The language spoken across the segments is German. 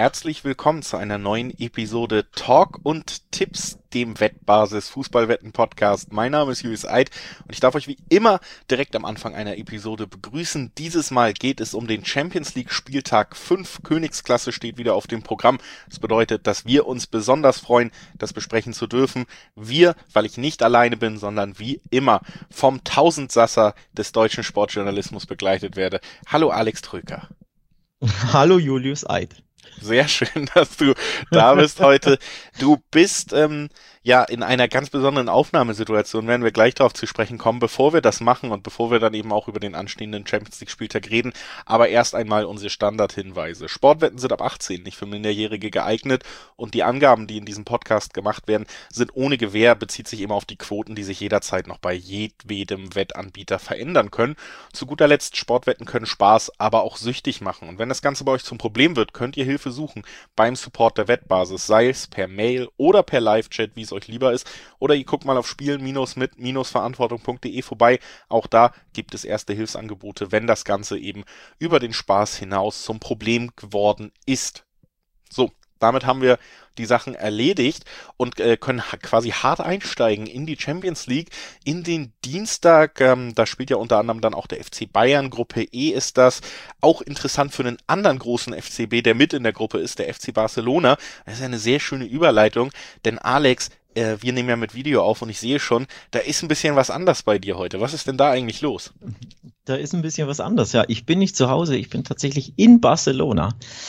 herzlich willkommen zu einer neuen Episode Talk und Tipps, dem Wettbasis Fußballwetten Podcast. Mein Name ist Julius Eid und ich darf euch wie immer direkt am Anfang einer Episode begrüßen. Dieses Mal geht es um den Champions League Spieltag 5. Königsklasse steht wieder auf dem Programm. Das bedeutet, dass wir uns besonders freuen, das besprechen zu dürfen. Wir, weil ich nicht alleine bin, sondern wie immer vom Tausendsasser des deutschen Sportjournalismus begleitet werde. Hallo Alex Tröker. Hallo Julius Eid. Sehr schön, dass du da bist heute. Du bist in einer ganz besonderen Aufnahmesituation, werden wir gleich darauf zu sprechen kommen, bevor wir das machen und bevor wir dann eben auch über den anstehenden Champions League Spieltag reden. Aber erst einmal unsere Standardhinweise. Sportwetten sind ab 18 nicht für Minderjährige geeignet und die Angaben, die in diesem Podcast gemacht werden, sind ohne Gewähr, bezieht sich immer auf die Quoten, die sich jederzeit noch bei jedem Wettanbieter verändern können. Zu guter Letzt, Sportwetten können Spaß, aber auch süchtig machen. Und wenn das Ganze bei euch zum Problem wird, könnt ihr Hilfe suchen beim Support der Wettbasis, sei es per Mail oder per Live-Chat, wie es euch lieber ist, oder ihr guckt mal auf spielen-mit-verantwortung.de vorbei. Auch da gibt es erste Hilfsangebote, wenn das Ganze eben über den Spaß hinaus zum Problem geworden ist. So, damit haben wir die Sachen erledigt und können quasi hart einsteigen in die Champions League, in den Dienstag. Da spielt ja unter anderem dann auch der FC Bayern. Gruppe E ist das. Auch interessant für einen anderen großen FCB, der mit in der Gruppe ist, der FC Barcelona. Das ist eine sehr schöne Überleitung, denn Alex, wir nehmen ja mit Video auf und ich sehe schon, da ist ein bisschen was anders bei dir heute. Was ist denn da eigentlich los? Da ist ein bisschen was anders, ja. Ich bin nicht zu Hause, ich bin tatsächlich in Barcelona.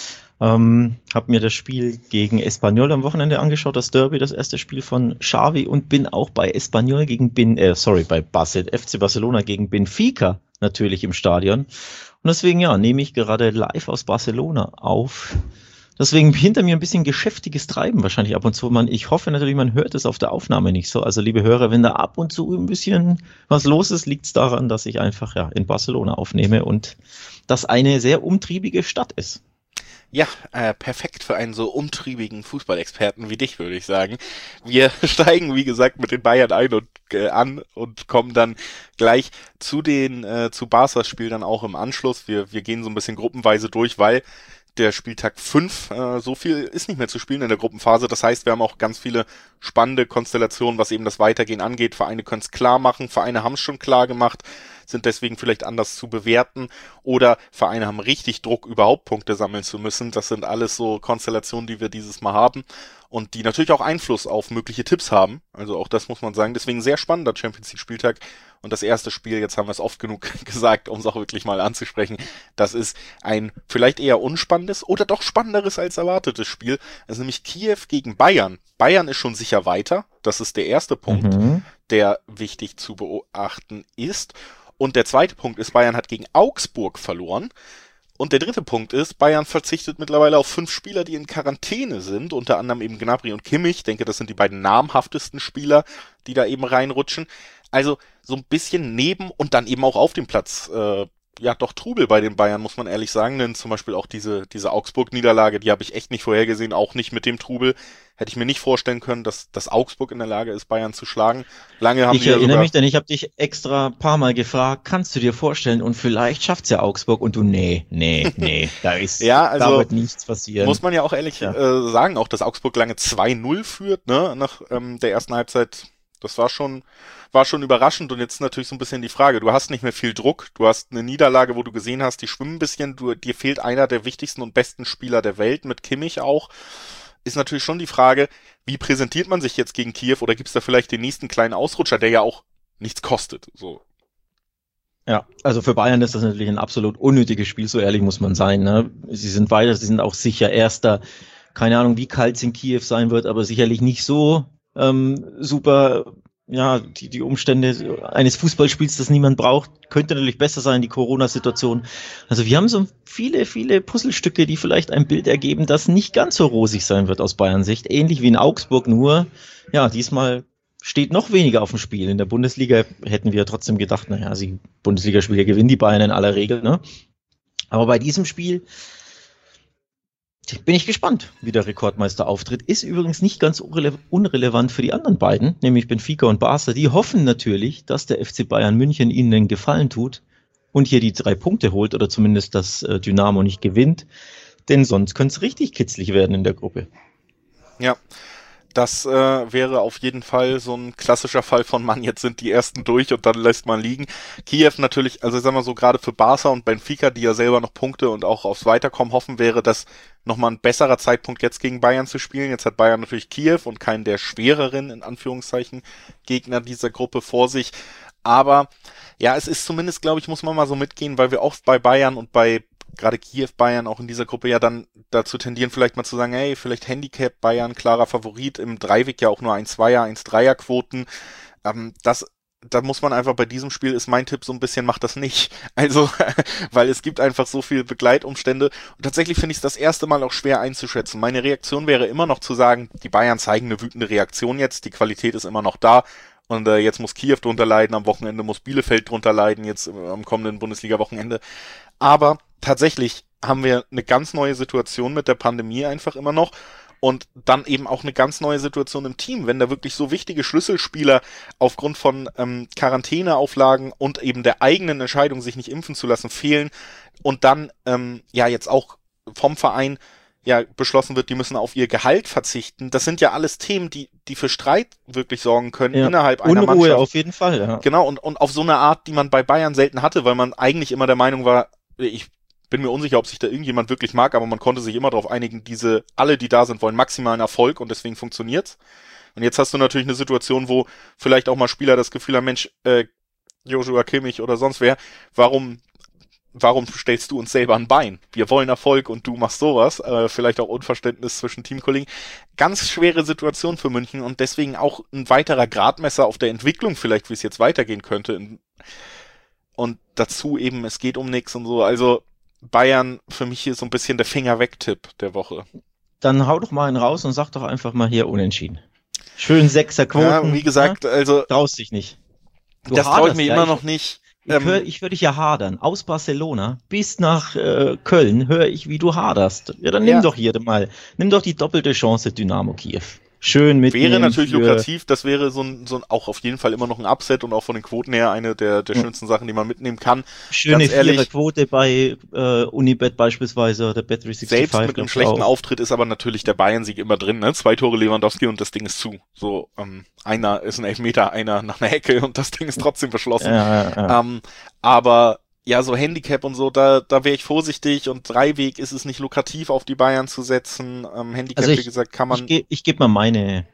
Habe mir das Spiel gegen Espanyol am Wochenende angeschaut, das Derby, das erste Spiel von Xavi, und bin auch bei Espanyol FC Barcelona gegen Benfica natürlich im Stadion. Und deswegen, nehme ich gerade live aus Barcelona auf. Deswegen hinter mir ein bisschen geschäftiges Treiben wahrscheinlich ab und zu. Ich hoffe natürlich, man hört es auf der Aufnahme nicht so. Also liebe Hörer, wenn da ab und zu ein bisschen was los ist, liegt es daran, dass ich einfach in Barcelona aufnehme und das eine sehr umtriebige Stadt ist. Ja, perfekt für einen so umtriebigen Fußballexperten wie dich, würde ich sagen. Wir steigen, wie gesagt, mit den Bayern an und kommen dann gleich zu Barças Spiel dann auch im Anschluss. Wir gehen so ein bisschen gruppenweise durch, weil der Spieltag 5, so viel ist nicht mehr zu spielen in der Gruppenphase. Das heißt, wir haben auch ganz viele spannende Konstellationen, was eben das Weitergehen angeht. Vereine können es klar machen, Vereine haben es schon klar gemacht, sind deswegen vielleicht anders zu bewerten, oder Vereine haben richtig Druck, überhaupt Punkte sammeln zu müssen. Das sind alles so Konstellationen, die wir dieses Mal haben und die natürlich auch Einfluss auf mögliche Tipps haben. Also auch das muss man sagen. Deswegen sehr spannender Champions League Spieltag. Und das erste Spiel, jetzt haben wir es oft genug gesagt, um es auch wirklich mal anzusprechen, das ist ein vielleicht eher unspannendes oder doch spannenderes als erwartetes Spiel. Das ist nämlich Kiew gegen Bayern. Bayern ist schon sicher weiter. Das ist der erste Punkt, der wichtig zu beachten ist. Und der zweite Punkt ist, Bayern hat gegen Augsburg verloren. Und der dritte Punkt ist, Bayern verzichtet mittlerweile auf 5 Spieler, die in Quarantäne sind, unter anderem eben Gnabry und Kimmich. Ich denke, das sind die beiden namhaftesten Spieler, die da eben reinrutschen. Also so ein bisschen neben und dann eben auch auf dem Platz, doch Trubel bei den Bayern, muss man ehrlich sagen. Denn zum Beispiel auch diese Augsburg-Niederlage, die habe ich echt nicht vorhergesehen, auch nicht mit dem Trubel. Hätte ich mir nicht vorstellen können, dass Augsburg in der Lage ist, Bayern zu schlagen. Ich erinnere mich, denn ich habe dich extra ein paar Mal gefragt, kannst du dir vorstellen, und vielleicht schafft's ja Augsburg, und du, nee, da wird nichts passieren. Muss man ja auch ehrlich sagen, auch dass Augsburg lange 2-0 führt, ne, nach der ersten Halbzeit. Das war schon überraschend, und jetzt natürlich so ein bisschen die Frage, du hast nicht mehr viel Druck, du hast eine Niederlage, wo du gesehen hast, die schwimmen ein bisschen, dir fehlt einer der wichtigsten und besten Spieler der Welt, mit Kimmich auch. Ist natürlich schon die Frage, wie präsentiert man sich jetzt gegen Kiew, oder gibt's da vielleicht den nächsten kleinen Ausrutscher, der ja auch nichts kostet, so. Ja, also für Bayern ist das natürlich ein absolut unnötiges Spiel, so ehrlich muss man sein, ne? Sie sind weiter, sie sind auch sicher Erster. Keine Ahnung, wie kalt es in Kiew sein wird, aber sicherlich nicht so super, die Umstände eines Fußballspiels, das niemand braucht, könnte natürlich besser sein, die Corona-Situation. Also wir haben so viele Puzzlestücke, die vielleicht ein Bild ergeben, das nicht ganz so rosig sein wird aus Bayern Sicht. Ähnlich wie in Augsburg, nur, diesmal steht noch weniger auf dem Spiel. In der Bundesliga hätten wir trotzdem gedacht, die Bundesligaspiele gewinnen die Bayern in aller Regel, ne? Aber bei diesem Spiel bin ich gespannt, wie der Rekordmeister auftritt. Ist übrigens nicht ganz unrelevant für die anderen beiden, nämlich Benfica und Barca. Die hoffen natürlich, dass der FC Bayern München ihnen den Gefallen tut und hier die 3 Punkte holt oder zumindest das Dynamo nicht gewinnt. denn sonst könnte es richtig kitzlig werden in der Gruppe. Ja, das wäre auf jeden Fall so ein klassischer Fall von Mann, jetzt sind die ersten durch und dann lässt man liegen. Kiew natürlich, also sagen wir so, gerade für Barca und Benfica, die ja selber noch Punkte und auch aufs Weiterkommen hoffen, wäre das nochmal ein besserer Zeitpunkt jetzt gegen Bayern zu spielen. Jetzt hat Bayern natürlich Kiew und keinen der schwereren, in Anführungszeichen, Gegner dieser Gruppe vor sich. Aber ja, es ist zumindest, glaube ich, muss man mal so mitgehen, weil wir oft bei Bayern und bei gerade Kiew Bayern auch in dieser Gruppe ja dann dazu tendieren, vielleicht mal zu sagen, hey, vielleicht Handicap Bayern, klarer Favorit, im Dreiweg ja auch nur 1-2er, 1-3er Quoten. Da muss man einfach bei diesem Spiel, ist mein Tipp so ein bisschen, macht das nicht. Also, weil es gibt einfach so viele Begleitumstände. Und tatsächlich finde ich es das erste Mal auch schwer einzuschätzen. Meine Reaktion wäre immer noch zu sagen, die Bayern zeigen eine wütende Reaktion jetzt, die Qualität ist immer noch da. Und jetzt muss Kiew drunter leiden, am Wochenende muss Bielefeld drunter leiden, jetzt am kommenden Bundesliga-Wochenende. Aber tatsächlich haben wir eine ganz neue Situation mit der Pandemie einfach immer noch und dann eben auch eine ganz neue Situation im Team, wenn da wirklich so wichtige Schlüsselspieler aufgrund von Quarantäneauflagen und eben der eigenen Entscheidung, sich nicht impfen zu lassen, fehlen und dann ja jetzt auch vom Verein ja beschlossen wird, die müssen auf ihr Gehalt verzichten. Das sind ja alles Themen, die für Streit wirklich sorgen können innerhalb einer Mannschaft. Unruhe auf jeden Fall, ja. Genau, und auf so eine Art, die man bei Bayern selten hatte, weil man eigentlich immer der Meinung war, ich bin mir unsicher, ob sich da irgendjemand wirklich mag, aber man konnte sich immer darauf einigen, alle, die da sind, wollen maximalen Erfolg und deswegen funktioniert's. Und jetzt hast du natürlich eine Situation, wo vielleicht auch mal Spieler das Gefühl haben, Mensch, Joshua Kimmich oder sonst wer, warum stellst du uns selber ein Bein? Wir wollen Erfolg und du machst sowas. Vielleicht auch Unverständnis zwischen Teamkollegen. Ganz schwere Situation für München und deswegen auch ein weiterer Gradmesser auf der Entwicklung vielleicht, wie es jetzt weitergehen könnte. Und dazu eben, es geht um nichts und so. Also Bayern für mich hier so ein bisschen der Finger-weg-Tipp der Woche. Dann hau doch mal einen raus und sag doch einfach mal hier unentschieden. Schön Sechser-Quoten. Ja, wie gesagt, also traust dich nicht. Das traue ich mir immer noch nicht. Ich höre dich ja hadern. Aus Barcelona bis nach Köln höre ich, wie du haderst. Ja, dann nimm doch nimm doch die doppelte Chance Dynamo Kiew. Schön mitnehmen. Wäre natürlich lukrativ, das wäre so ein auch auf jeden Fall immer noch ein Upset und auch von den Quoten her eine der schönsten Sachen, die man mitnehmen kann. Schöne Vierer-Quote bei Unibet beispielsweise oder Bet365. Selbst mit einem schlechten Auftritt ist aber natürlich der Bayern-Sieg immer drin, ne? 2 Tore Lewandowski und das Ding ist zu. So, einer ist ein Elfmeter, einer nach einer Ecke und das Ding ist trotzdem verschlossen. Ja. Aber ja, so Handicap und so, da wäre ich vorsichtig und Dreiweg ist es nicht lukrativ, auf die Bayern zu setzen. Handicap, wie gesagt, kann man. Ich gebe mal meine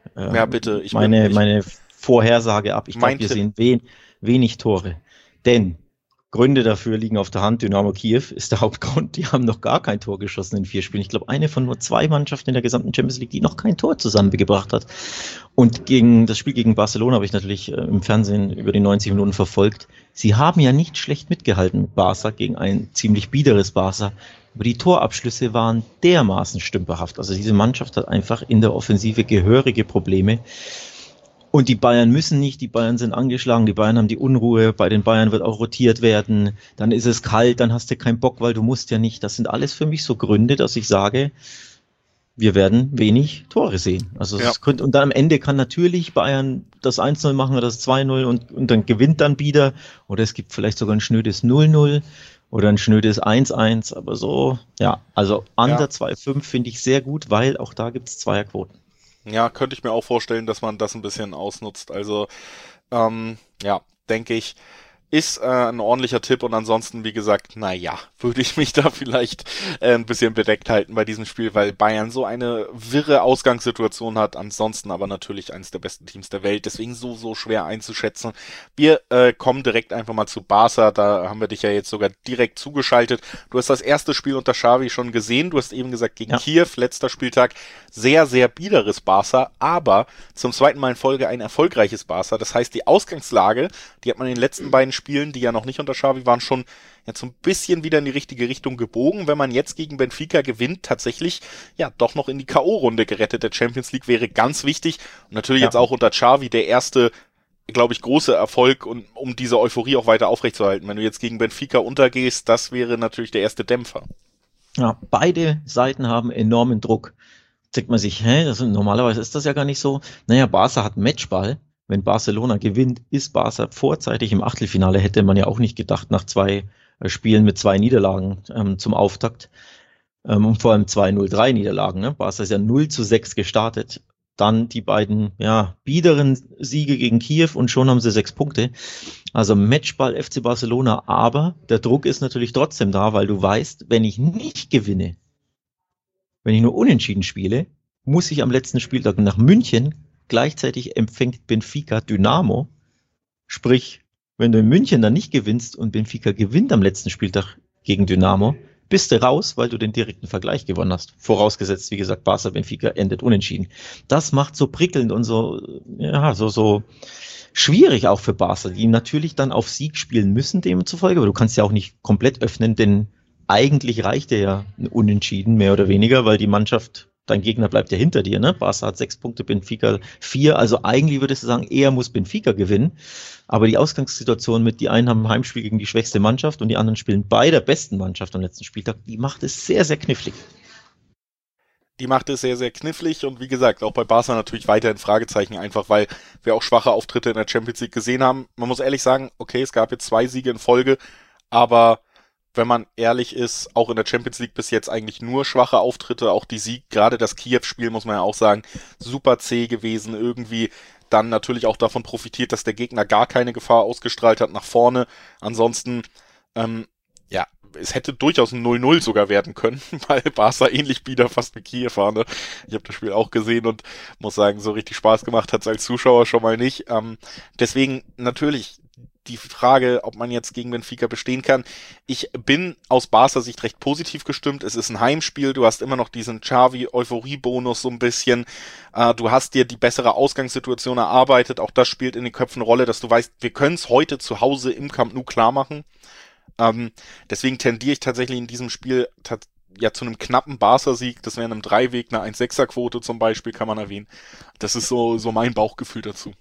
Vorhersage ab. Ich glaube, wir sehen wenig Tore. Denn Gründe dafür liegen auf der Hand. Dynamo Kiew ist der Hauptgrund. Die haben noch gar kein Tor geschossen in 4 Spielen. Ich glaube, eine von nur 2 Mannschaften in der gesamten Champions League, die noch kein Tor zusammengebracht hat. Und gegen das Spiel gegen Barcelona habe ich natürlich im Fernsehen über die 90 Minuten verfolgt. Sie haben ja nicht schlecht mitgehalten mit Barca gegen ein ziemlich biederes Barca. Aber die Torabschlüsse waren dermaßen stümperhaft. Also diese Mannschaft hat einfach in der Offensive gehörige Probleme. Und die Bayern müssen nicht, die Bayern sind angeschlagen, die Bayern haben die Unruhe, bei den Bayern wird auch rotiert werden, dann ist es kalt, dann hast du keinen Bock, weil du musst ja nicht. Das sind alles für mich so Gründe, dass ich sage, wir werden wenig Tore sehen. Also es könnte, und dann am Ende kann natürlich Bayern das 1-0 machen oder das 2-0 und dann gewinnt dann wieder. Oder es gibt vielleicht sogar ein schnödes 0-0 oder ein schnödes 1-1. Aber so, ja, also under 2,5 finde ich sehr gut, weil auch da gibt es Zweierquoten. Ja, könnte ich mir auch vorstellen, dass man das ein bisschen ausnutzt. Also, denke ich, ist ein ordentlicher Tipp und ansonsten, wie gesagt, würde ich mich da vielleicht ein bisschen bedeckt halten bei diesem Spiel, weil Bayern so eine wirre Ausgangssituation hat, ansonsten aber natürlich eines der besten Teams der Welt, deswegen so schwer einzuschätzen. Wir kommen direkt einfach mal zu Barca, da haben wir dich ja jetzt sogar direkt zugeschaltet. Du hast das erste Spiel unter Xavi schon gesehen, du hast eben gesagt, gegen Kiew, letzter Spieltag, sehr, sehr biederes Barca, aber zum zweiten Mal in Folge ein erfolgreiches Barca, das heißt, die Ausgangslage, die hat man in den letzten beiden Spielen, die ja noch nicht unter Xavi waren, schon jetzt so ein bisschen wieder in die richtige Richtung gebogen. Wenn man jetzt gegen Benfica gewinnt, tatsächlich doch noch in die K.O.-Runde gerettet. Der Champions League wäre ganz wichtig. Und natürlich jetzt auch unter Xavi der erste, glaube ich, große Erfolg, um diese Euphorie auch weiter aufrechtzuerhalten. Wenn du jetzt gegen Benfica untergehst, das wäre natürlich der erste Dämpfer. Ja, beide Seiten haben enormen Druck. Denkt man sich, normalerweise ist das ja gar nicht so. Naja, Barca hat Matchball. Wenn Barcelona gewinnt, ist Barca vorzeitig im Achtelfinale, hätte man ja auch nicht gedacht, nach 2 Spielen mit 2 Niederlagen zum Auftakt. Und vor allem 2-0-3 Niederlagen. Ne? Barca ist ja 0-6 gestartet. Dann die beiden biederen Siege gegen Kiew und schon haben sie 6 Punkte. Also Matchball FC Barcelona, aber der Druck ist natürlich trotzdem da, weil du weißt, wenn ich nicht gewinne, wenn ich nur unentschieden spiele, muss ich am letzten Spieltag nach München. Gleichzeitig empfängt Benfica Dynamo. Sprich, wenn du in München dann nicht gewinnst und Benfica gewinnt am letzten Spieltag gegen Dynamo, bist du raus, weil du den direkten Vergleich gewonnen hast. Vorausgesetzt, wie gesagt, Barca-Benfica endet unentschieden. Das macht so prickelnd und so schwierig auch für Barca, die natürlich dann auf Sieg spielen müssen demzufolge, aber du kannst ja auch nicht komplett öffnen, denn eigentlich reicht dir ja ein Unentschieden, mehr oder weniger, weil die Mannschaft, dein Gegner bleibt ja hinter dir, ne? Barca hat 6 Punkte, Benfica 4, also eigentlich würdest du sagen, eher muss Benfica gewinnen, aber die Ausgangssituation mit, die einen haben ein Heimspiel gegen die schwächste Mannschaft und die anderen spielen bei der besten Mannschaft am letzten Spieltag, die macht es sehr, sehr knifflig. Die macht es sehr, sehr knifflig und wie gesagt, auch bei Barca natürlich weiterhin Fragezeichen, einfach weil wir auch schwache Auftritte in der Champions League gesehen haben. Man muss ehrlich sagen, okay, es gab jetzt 2 Siege in Folge, aber wenn man ehrlich ist, auch in der Champions League bis jetzt eigentlich nur schwache Auftritte, auch die Sieg, gerade das Kiew-Spiel, muss man ja auch sagen, super zäh gewesen, irgendwie dann natürlich auch davon profitiert, dass der Gegner gar keine Gefahr ausgestrahlt hat nach vorne. Ansonsten, ja, es hätte durchaus ein 0-0 sogar werden können, weil Barca ähnlich bieder fast mit Kiew war, ne? Ich habe das Spiel auch gesehen und muss sagen, so richtig Spaß gemacht hat es als Zuschauer schon mal nicht. Deswegen natürlich die Frage, ob man jetzt gegen Benfica bestehen kann. Ich bin aus Barca Sicht recht positiv gestimmt. Es ist ein Heimspiel. Du hast immer noch diesen Xavi-Euphorie-Bonus so ein bisschen. Du hast dir die bessere Ausgangssituation erarbeitet. Auch das spielt in den Köpfen eine Rolle, dass du weißt, wir können es heute zu Hause im Camp Nou klar machen. Deswegen tendiere ich tatsächlich in diesem Spiel ja zu einem knappen Barca-Sieg. Das wäre in einem Dreiweg, eine 1-6er-Quote zum Beispiel, kann man erwähnen. Das ist so mein Bauchgefühl dazu.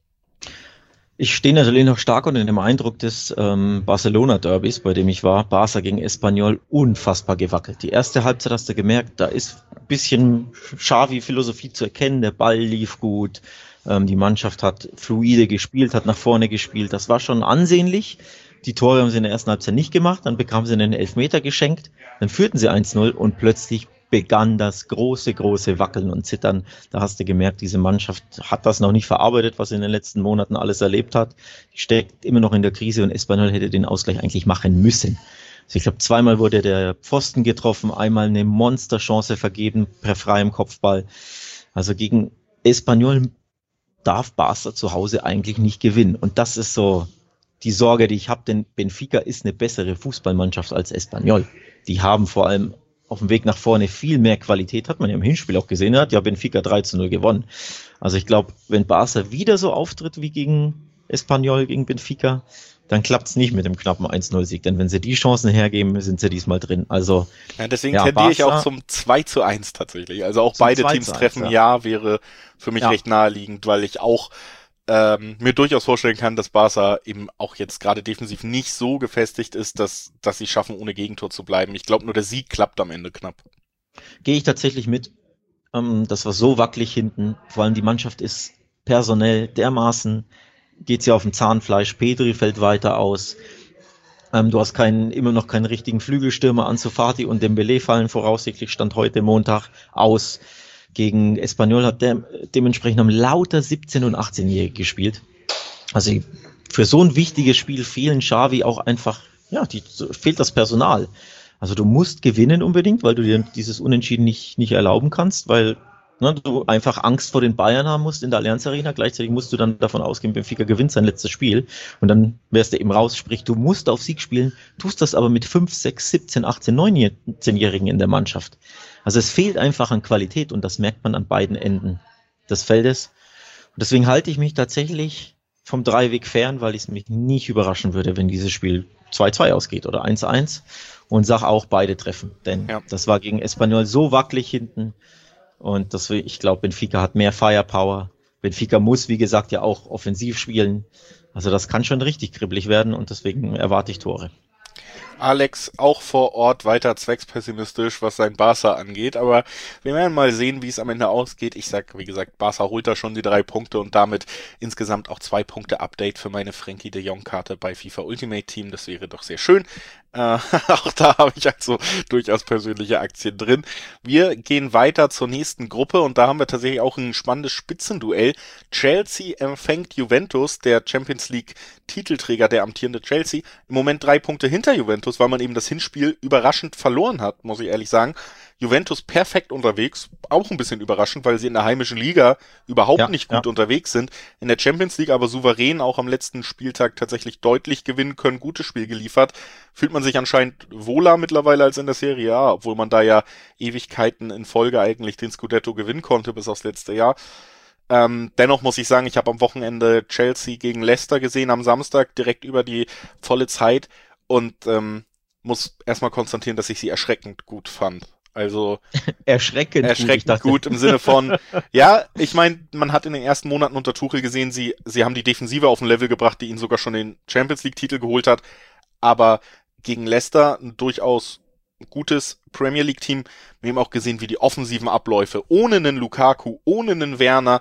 Ich stehe natürlich noch stark unter dem Eindruck des Barcelona-Derbys, bei dem ich war. Barca gegen Espanyol, unfassbar gewackelt. Die erste Halbzeit hast du gemerkt, da ist ein bisschen Xavi-Philosophie zu erkennen. Der Ball lief gut, die Mannschaft hat fluide gespielt, hat nach vorne gespielt. Das war schon ansehnlich. Die Tore haben sie in der ersten Halbzeit nicht gemacht, dann bekamen sie einen Elfmeter geschenkt, dann führten sie 1-0 und plötzlich begann das große Wackeln und Zittern. Da hast du gemerkt, diese Mannschaft hat das noch nicht verarbeitet, was sie in den letzten Monaten alles erlebt hat. Die steckt immer noch in der Krise und Espanyol hätte den Ausgleich eigentlich machen müssen. Also ich glaube, 2-mal wurde der Pfosten getroffen, einmal eine Monsterchance vergeben per freiem Kopfball. Also gegen Espanyol darf Barca zu Hause eigentlich nicht gewinnen. Und das ist so die Sorge, die ich habe, denn Benfica ist eine bessere Fußballmannschaft als Espanyol. Die haben vor allem auf dem Weg nach vorne viel mehr Qualität, hat man ja im Hinspiel auch gesehen, hat ja Benfica 3-0 gewonnen. Also ich glaube, wenn Barca wieder so auftritt wie gegen Espanyol, gegen Benfica, dann klappt es nicht mit dem knappen 1-0-Sieg, denn wenn sie die Chancen hergeben, sind sie diesmal drin. Also ja, deswegen tendiere ich auch zum 2-1 tatsächlich. Also auch beide Teams treffen, ja, wäre für mich recht naheliegend, weil ich auch mir durchaus vorstellen kann, dass Barca eben auch jetzt gerade defensiv nicht so gefestigt ist, dass sie schaffen, ohne Gegentor zu bleiben. Ich glaube, nur der Sieg klappt am Ende knapp. Gehe ich tatsächlich mit. Das war so wackelig hinten. Vor allem die Mannschaft ist personell dermaßen, geht sie auf dem Zahnfleisch. Pedri fällt weiter aus. Du hast immer noch keinen richtigen Flügelstürmer. Ansu Fati und Dembélé fallen voraussichtlich, Stand heute Montag, aus. Gegen Espanyol hat dementsprechend haben lauter 17- und 18-Jährige gespielt. Also für so ein wichtiges Spiel fehlen Xavi auch einfach, fehlt das Personal. Also du musst gewinnen unbedingt, weil du dir dieses Unentschieden nicht erlauben kannst, weil du einfach Angst vor den Bayern haben musst in der Allianz Arena. Gleichzeitig musst du dann davon ausgehen, Benfica gewinnt sein letztes Spiel und dann wärst du eben raus. Sprich, du musst auf Sieg spielen, tust das aber mit 5, 6, 17, 18, 19-Jährigen in der Mannschaft. Also es fehlt einfach an Qualität und das merkt man an beiden Enden des Feldes. Und deswegen halte ich mich tatsächlich vom Dreiweg fern, weil es mich nicht überraschen würde, wenn dieses Spiel 2-2 ausgeht oder 1-1 und sag auch beide treffen. Denn das war gegen Espanyol so wackelig hinten und ich glaube, Benfica hat mehr Firepower. Benfica muss, wie gesagt, ja auch offensiv spielen. Also das kann schon richtig kribbelig werden und deswegen erwarte ich Tore. Alex auch vor Ort weiter zweckspessimistisch, was sein Barca angeht, aber wir werden mal sehen, wie es am Ende ausgeht. Ich sag, wie gesagt, Barca holt da schon die 3 Punkte und damit insgesamt auch 2 Punkte Update für meine Frenkie de Jong Karte bei FIFA Ultimate Team. Das wäre doch sehr schön. Auch da habe ich also durchaus persönliche Aktien drin. Wir gehen weiter zur nächsten Gruppe und da haben wir tatsächlich auch ein spannendes Spitzenduell. Chelsea empfängt Juventus, der Champions League Titelträger, der amtierende Chelsea. Im Moment 3 Punkte hinter Juventus, weil man eben das Hinspiel überraschend verloren hat, muss ich ehrlich sagen. Juventus perfekt unterwegs, auch ein bisschen überraschend, weil sie in der heimischen Liga überhaupt nicht gut unterwegs sind. In der Champions League aber souverän auch am letzten Spieltag tatsächlich deutlich gewinnen können, gutes Spiel geliefert. Fühlt man sich anscheinend wohler mittlerweile als in der Serie A, obwohl man da ja Ewigkeiten in Folge eigentlich den Scudetto gewinnen konnte bis aufs letzte Jahr. Dennoch muss ich sagen, ich habe am Wochenende Chelsea gegen Leicester gesehen, am Samstag direkt über die volle Zeit und muss erstmal konstatieren, dass ich sie erschreckend gut fand. Also erschreckend gut im Sinne von, ja, ich meine, man hat in den ersten Monaten unter Tuchel gesehen, sie haben die Defensive auf ein Level gebracht, die ihnen sogar schon den Champions League Titel geholt hat, aber gegen Leicester ein durchaus gutes Premier League Team. Wir haben auch gesehen, wie die offensiven Abläufe ohne einen Lukaku, ohne einen Werner,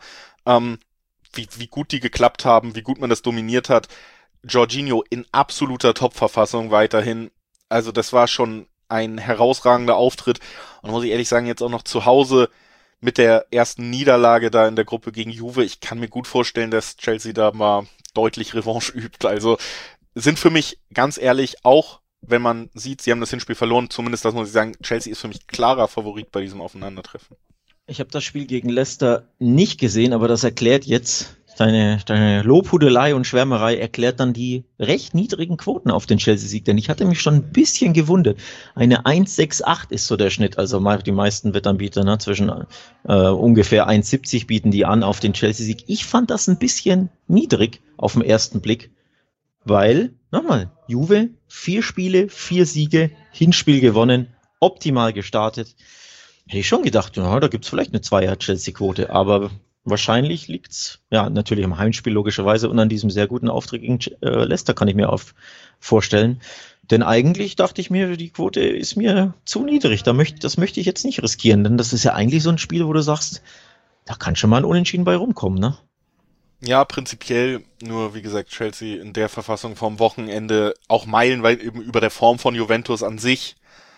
wie gut die geklappt haben, wie gut man das dominiert hat. Jorginho in absoluter Top-Verfassung weiterhin. Also das war schon ein herausragender Auftritt. Und muss ich ehrlich sagen, jetzt auch noch zu Hause mit der ersten Niederlage da in der Gruppe gegen Juve. Ich kann mir gut vorstellen, dass Chelsea da mal deutlich Revanche übt. Also sind für mich, ganz ehrlich, auch wenn man sieht, sie haben das Hinspiel verloren, zumindest das muss ich sagen, Chelsea ist für mich klarer Favorit bei diesem Aufeinandertreffen. Ich habe das Spiel gegen Leicester nicht gesehen, aber das erklärt jetzt deine Lobhudelei und Schwärmerei erklärt dann die recht niedrigen Quoten auf den Chelsea-Sieg, denn ich hatte mich schon ein bisschen gewundert. Eine 1,68 ist so der Schnitt, also die meisten Wettanbieter, ne, zwischen ungefähr 1,70 bieten die an auf den Chelsea-Sieg. Ich fand das ein bisschen niedrig auf den ersten Blick, weil, nochmal, Juve, 4 Spiele, 4 Siege, Hinspiel gewonnen, optimal gestartet. Hätte ich schon gedacht, ja, da gibt's vielleicht eine Zweier-Chelsea-Quote, aber wahrscheinlich liegt's, ja, natürlich am Heimspiel logischerweise und an diesem sehr guten Auftritt gegen Leicester kann ich mir vorstellen. Denn eigentlich dachte ich mir, die Quote ist mir zu niedrig. Das möchte ich jetzt nicht riskieren, denn das ist ja eigentlich so ein Spiel, wo du sagst, da kann schon mal ein Unentschieden bei rumkommen, ne? Ja, prinzipiell, nur wie gesagt, Chelsea in der Verfassung vom Wochenende auch meilenweit eben über der Form von Juventus an sich.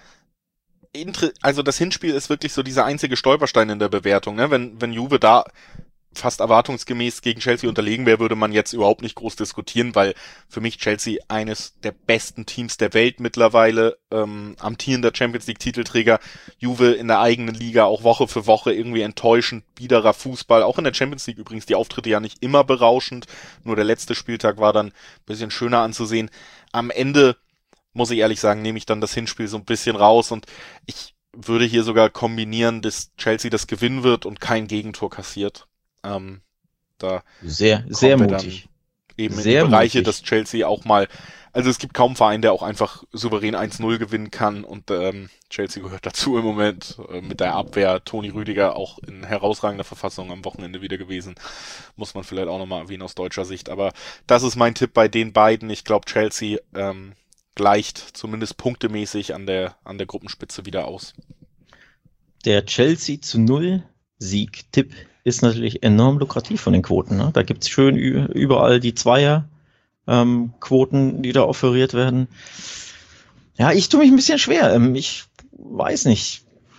Also das Hinspiel ist wirklich so dieser einzige Stolperstein in der Bewertung, ne? Wenn Juve da fast erwartungsgemäß gegen Chelsea unterlegen wäre, würde man jetzt überhaupt nicht groß diskutieren, weil für mich Chelsea eines der besten Teams der Welt mittlerweile, amtierender Champions League Titelträger, Juve in der eigenen Liga auch Woche für Woche irgendwie enttäuschend, biederer Fußball, auch in der Champions League übrigens, die Auftritte ja nicht immer berauschend, nur der letzte Spieltag war dann ein bisschen schöner anzusehen. Am Ende, muss ich ehrlich sagen, nehme ich dann das Hinspiel so ein bisschen raus und ich würde hier sogar kombinieren, dass Chelsea das gewinnen wird und kein Gegentor kassiert. Da sehr mutig. Eben sehr in die Bereiche, mutig, dass Chelsea auch mal, also es gibt kaum einen Verein, der auch einfach souverän 1-0 gewinnen kann und Chelsea gehört dazu im Moment mit der Abwehr. Toni Rüdiger auch in herausragender Verfassung am Wochenende wieder gewesen. Muss man vielleicht auch nochmal erwähnen aus deutscher Sicht. Aber das ist mein Tipp bei den beiden. Ich glaube, Chelsea gleicht zumindest punktemäßig an der Gruppenspitze wieder aus. Der Chelsea zu 0 Sieg-Tipp ist natürlich enorm lukrativ von den Quoten. Ne? Da gibt's schön überall die Zweier-Quoten, die da offeriert werden. Ja, ich tue mich ein bisschen schwer. Ich weiß nicht.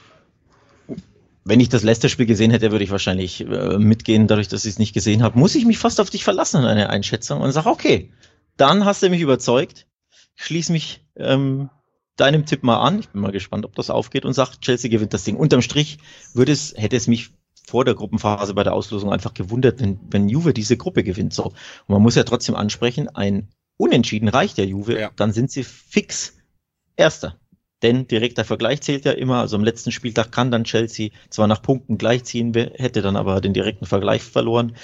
Wenn ich das Leicester-Spiel gesehen hätte, würde ich wahrscheinlich mitgehen. Dadurch, dass ich es nicht gesehen habe, muss ich mich fast auf dich verlassen in einer Einschätzung und sage, okay, dann hast du mich überzeugt. Schließ mich deinem Tipp mal an. Ich bin mal gespannt, ob das aufgeht und sag, Chelsea gewinnt das Ding. Unterm Strich hätte es mich vor der Gruppenphase bei der Auslosung einfach gewundert, wenn Juve diese Gruppe gewinnt. So. Und man muss ja trotzdem ansprechen, ein Unentschieden reicht der Juve, ja. Dann sind sie fix Erster. Denn direkter Vergleich zählt ja immer, also am letzten Spieltag kann dann Chelsea zwar nach Punkten gleichziehen, hätte dann aber den direkten Vergleich verloren.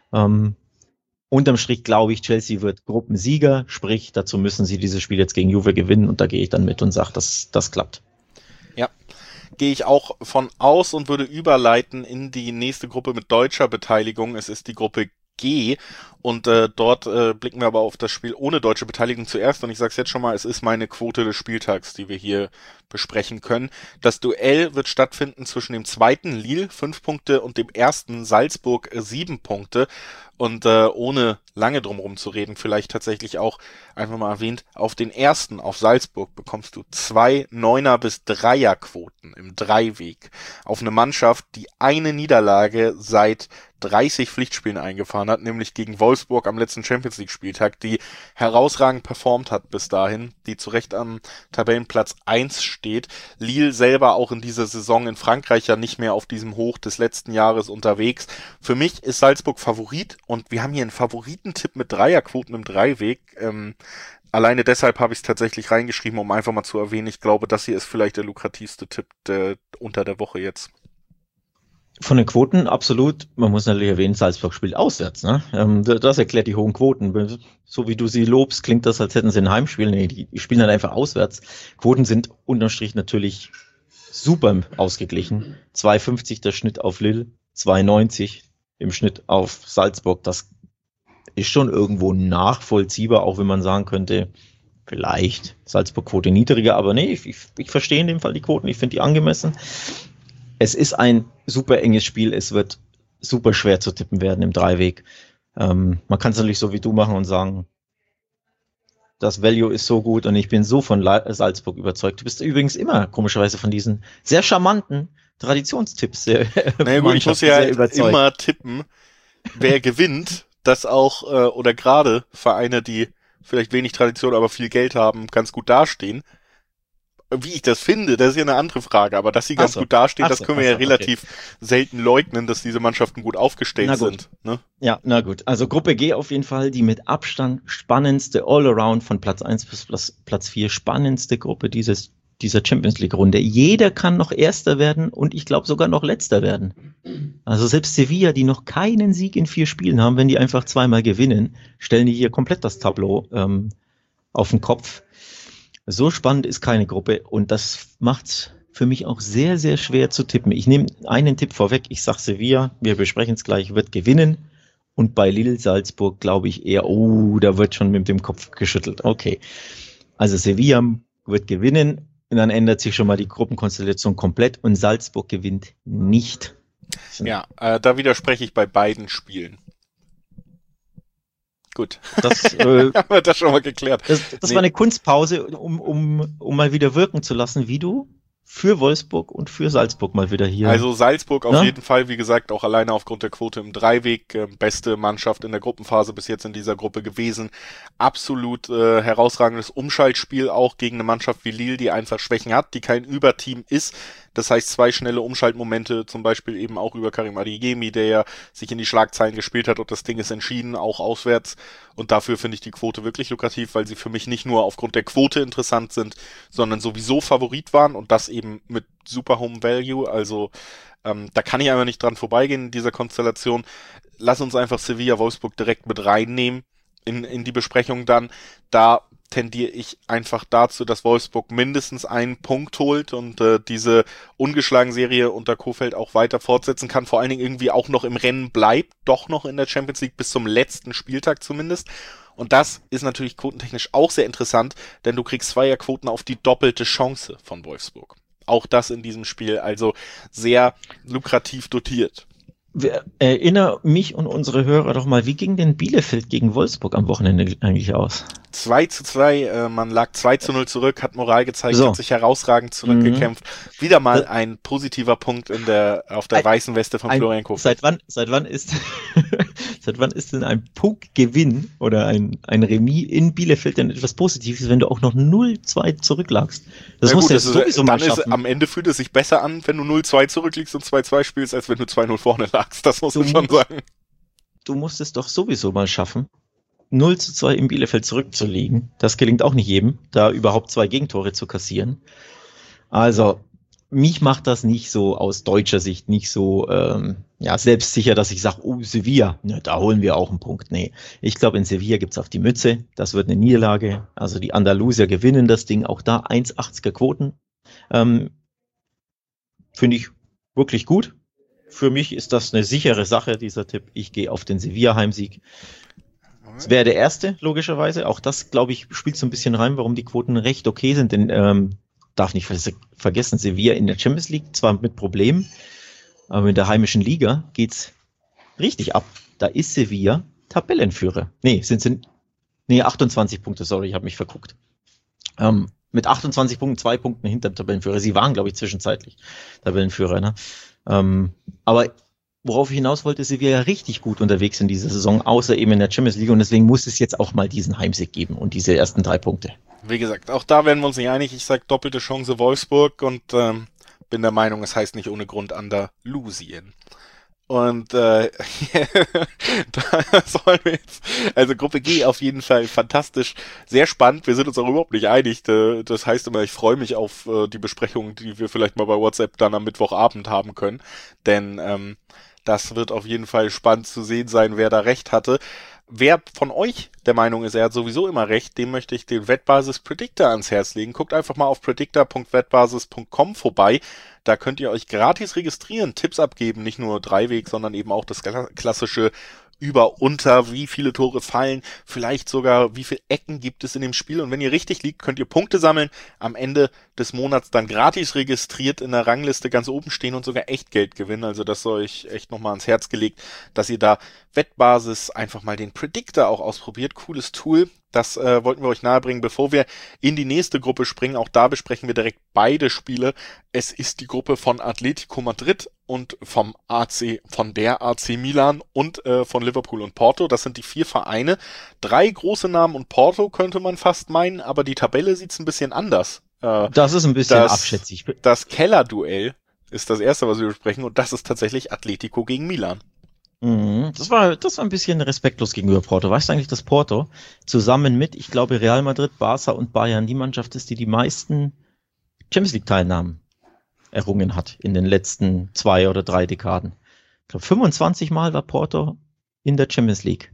Unterm Strich glaube ich, Chelsea wird Gruppensieger, sprich, dazu müssen sie dieses Spiel jetzt gegen Juve gewinnen und da gehe ich dann mit und sage, das klappt. Ja, gehe ich auch von aus und würde überleiten in die nächste Gruppe mit deutscher Beteiligung. Es ist die Gruppe G und dort blicken wir aber auf das Spiel ohne deutsche Beteiligung zuerst und ich sage es jetzt schon mal, es ist meine Quote des Spieltags, die wir hier besprechen können. Das Duell wird stattfinden zwischen dem zweiten Lille 5 Punkte und dem ersten Salzburg 7 Punkte. Und ohne lange drumherum zu reden, vielleicht tatsächlich auch einfach mal erwähnt, auf den ersten, auf Salzburg, bekommst du 2 Neuner- bis Dreierquoten im Dreiweg. Auf eine Mannschaft, die eine Niederlage seit 30 Pflichtspielen eingefahren hat, nämlich gegen Wolfsburg am letzten Champions-League-Spieltag, die herausragend performt hat bis dahin, die zu Recht am Tabellenplatz 1 steht. Lille selber auch in dieser Saison in Frankreich ja nicht mehr auf diesem Hoch des letzten Jahres unterwegs. Für mich ist Salzburg Favorit und wir haben hier einen Favoritentipp mit Dreierquoten im Dreiweg. Alleine deshalb habe ich es tatsächlich reingeschrieben, um einfach mal zu erwähnen, ich glaube, das hier ist vielleicht der lukrativste Tipp unter der Woche jetzt. Von den Quoten absolut. Man muss natürlich erwähnen, Salzburg spielt auswärts. Ne? Das erklärt die hohen Quoten. So wie du sie lobst, klingt das, als hätten sie ein Heimspiel. Nee, die spielen dann einfach auswärts. Quoten sind unterm Strich natürlich super ausgeglichen. 2,50 der Schnitt auf Lille, 2,90 im Schnitt auf Salzburg. Das ist schon irgendwo nachvollziehbar, auch wenn man sagen könnte, vielleicht Salzburg-Quote niedriger. Aber nee, ich verstehe in dem Fall die Quoten. Ich finde die angemessen. Es ist ein super enges Spiel. Es wird super schwer zu tippen werden im Dreiweg. Man kann es natürlich so wie du machen und sagen, das Value ist so gut und ich bin so von Salzburg überzeugt. Du bist übrigens immer komischerweise von diesen sehr charmanten Traditionstipps. Naja gut, ich muss ja immer tippen, wer gewinnt, das auch, oder gerade Vereine, die vielleicht wenig Tradition, aber viel Geld haben, ganz gut dastehen. Wie ich das finde, das ist ja eine andere Frage, aber dass sie ganz gut dastehen, das können wir ja relativ selten leugnen, dass diese Mannschaften gut aufgestellt sind. Ne? Ja, na gut. Also Gruppe G auf jeden Fall, die mit Abstand spannendste All-Around von Platz 1 bis Platz 4, spannendste Gruppe dieser Champions-League-Runde. Jeder kann noch Erster werden und ich glaube sogar noch Letzter werden. Also selbst Sevilla, die noch keinen Sieg in 4 Spielen haben, wenn die einfach zweimal gewinnen, stellen die hier komplett das Tableau auf den Kopf. So spannend ist keine Gruppe und das macht's für mich auch sehr, sehr schwer zu tippen. Ich nehme einen Tipp vorweg. Ich sage Sevilla, wir besprechen es gleich, wird gewinnen. Und bei Lille Salzburg glaube ich eher, da wird schon mit dem Kopf geschüttelt. Okay, also Sevilla wird gewinnen und dann ändert sich schon mal die Gruppenkonstellation komplett und Salzburg gewinnt nicht. Ja, da widerspreche ich bei beiden Spielen. Gut, haben wir das schon mal geklärt. Das war eine Kunstpause, um mal wieder wirken zu lassen, wie du für Wolfsburg und für Salzburg mal wieder hier. Also Salzburg auf jeden Fall, wie gesagt, auch alleine aufgrund der Quote im Dreiweg, beste Mannschaft in der Gruppenphase bis jetzt in dieser Gruppe gewesen. Absolut herausragendes Umschaltspiel auch gegen eine Mannschaft wie Lille, die einfach Schwächen hat, die kein Überteam ist. Das heißt, 2 schnelle Umschaltmomente, zum Beispiel eben auch über Karim Adeyemi, der ja sich in die Schlagzeilen gespielt hat und das Ding ist entschieden, auch auswärts. Und dafür finde ich die Quote wirklich lukrativ, weil sie für mich nicht nur aufgrund der Quote interessant sind, sondern sowieso Favorit waren und das eben mit super Home Value. Also da kann ich einfach nicht dran vorbeigehen in dieser Konstellation. Lass uns einfach Sevilla-Wolfsburg direkt mit reinnehmen in die Besprechung dann. Da tendiere ich einfach dazu, dass Wolfsburg mindestens einen Punkt holt und diese ungeschlagen Serie unter Kohfeldt auch weiter fortsetzen kann, vor allen Dingen irgendwie auch noch im Rennen bleibt, doch noch in der Champions League bis zum letzten Spieltag zumindest. Und das ist natürlich quotentechnisch auch sehr interessant, denn du kriegst Zweierquoten auf die doppelte Chance von Wolfsburg. Auch das in diesem Spiel, also sehr lukrativ dotiert. Erinnere mich und unsere Hörer doch mal, wie ging denn Bielefeld gegen Wolfsburg am Wochenende eigentlich aus? 2:2, man lag 2:0 zurück, hat Moral gezeigt, hat sich herausragend zurückgekämpft. Wieder mal ein positiver Punkt auf der weißen Weste von Florian Kohfeldt. Seit wann ist denn ein Punktgewinn oder ein Remis in Bielefeld denn etwas Positives, wenn du auch noch 0-2 zurücklagst? Das muss ja sowieso mal schaffen. Am Ende fühlt es sich besser an, wenn du 0-2 zurückliegst und 2-2 spielst, als wenn du 2-0 vorne lagst. Das muss man schon sagen. Du musst es doch sowieso mal schaffen, 0-2 in Bielefeld zurückzulegen. Das gelingt auch nicht jedem, da überhaupt 2 Gegentore zu kassieren. Also, mich macht das nicht so aus deutscher Sicht nicht so selbstsicher, dass ich sage, Sevilla, da holen wir auch einen Punkt. Nee, ich glaube, in Sevilla gibt's auf die Mütze. Das wird eine Niederlage. Also die Andalusier gewinnen das Ding. Auch da 1,80er Quoten. Finde ich wirklich gut. Für mich ist das eine sichere Sache, dieser Tipp. Ich gehe auf den Sevilla-Heimsieg. Es wäre der erste, logischerweise. Auch das, glaube ich, spielt so ein bisschen rein, warum die Quoten recht okay sind. Denn darf nicht vergessen, Sevilla in der Champions League zwar mit Problemen, aber in der heimischen Liga geht's richtig ab. Da ist Sevilla Tabellenführer. Nee, 28 Punkte, sorry, ich habe mich verguckt. Mit 28 Punkten, 2 Punkten hinter dem Tabellenführer. Sie waren, glaube ich, zwischenzeitlich Tabellenführer. Ne? Aber worauf ich hinaus wollte, Sevilla ja richtig gut unterwegs in dieser Saison, außer eben in der Champions League. Und deswegen muss es jetzt auch mal diesen Heimsieg geben und diese ersten 3 Punkte. Wie gesagt, auch da werden wir uns nicht einig. Ich sage doppelte Chance Wolfsburg und bin der Meinung, es heißt nicht ohne Grund Andalusien. Und da sollen wir jetzt, also Gruppe G auf jeden Fall fantastisch, sehr spannend. Wir sind uns auch überhaupt nicht einig. Das heißt immer, ich freue mich auf die Besprechungen, die wir vielleicht mal bei WhatsApp dann am Mittwochabend haben können. Denn das wird auf jeden Fall spannend zu sehen sein, wer da recht hatte. Wer von euch der Meinung ist, er hat sowieso immer recht, dem möchte ich den Wettbasis Predictor ans Herz legen. Guckt einfach mal auf predictor.wettbasis.com vorbei. Da könnt ihr euch gratis registrieren, Tipps abgeben, nicht nur Dreiweg, sondern eben auch das klassische über, unter, wie viele Tore fallen, vielleicht sogar wie viele Ecken gibt es in dem Spiel. Und wenn ihr richtig liegt, könnt ihr Punkte sammeln, am Ende des Monats dann gratis registriert in der Rangliste ganz oben stehen und sogar echt Geld gewinnen. Also das soll euch echt nochmal ans Herz gelegt, dass ihr da Wettbasis einfach mal den Predictor auch ausprobiert. Cooles Tool. Das wollten wir euch nahebringen, bevor wir in die nächste Gruppe springen. Auch da besprechen wir direkt beide Spiele. Es ist die Gruppe von Atletico Madrid und von der AC Milan und von Liverpool und Porto. Das sind die 4 Vereine. 3 große Namen und Porto könnte man fast meinen, aber die Tabelle sieht's ein bisschen anders. Das ist ein bisschen abschätzig. Das Kellerduell ist das erste, was wir besprechen, und das ist tatsächlich Atletico gegen Milan. Das war ein bisschen respektlos gegenüber Porto. Weißt du eigentlich, dass Porto zusammen mit, ich glaube, Real Madrid, Barca und Bayern die Mannschaft ist, die meisten Champions League Teilnahmen errungen hat in den letzten 2 oder 3 Dekaden. Ich glaube, 25 Mal war Porto in der Champions League.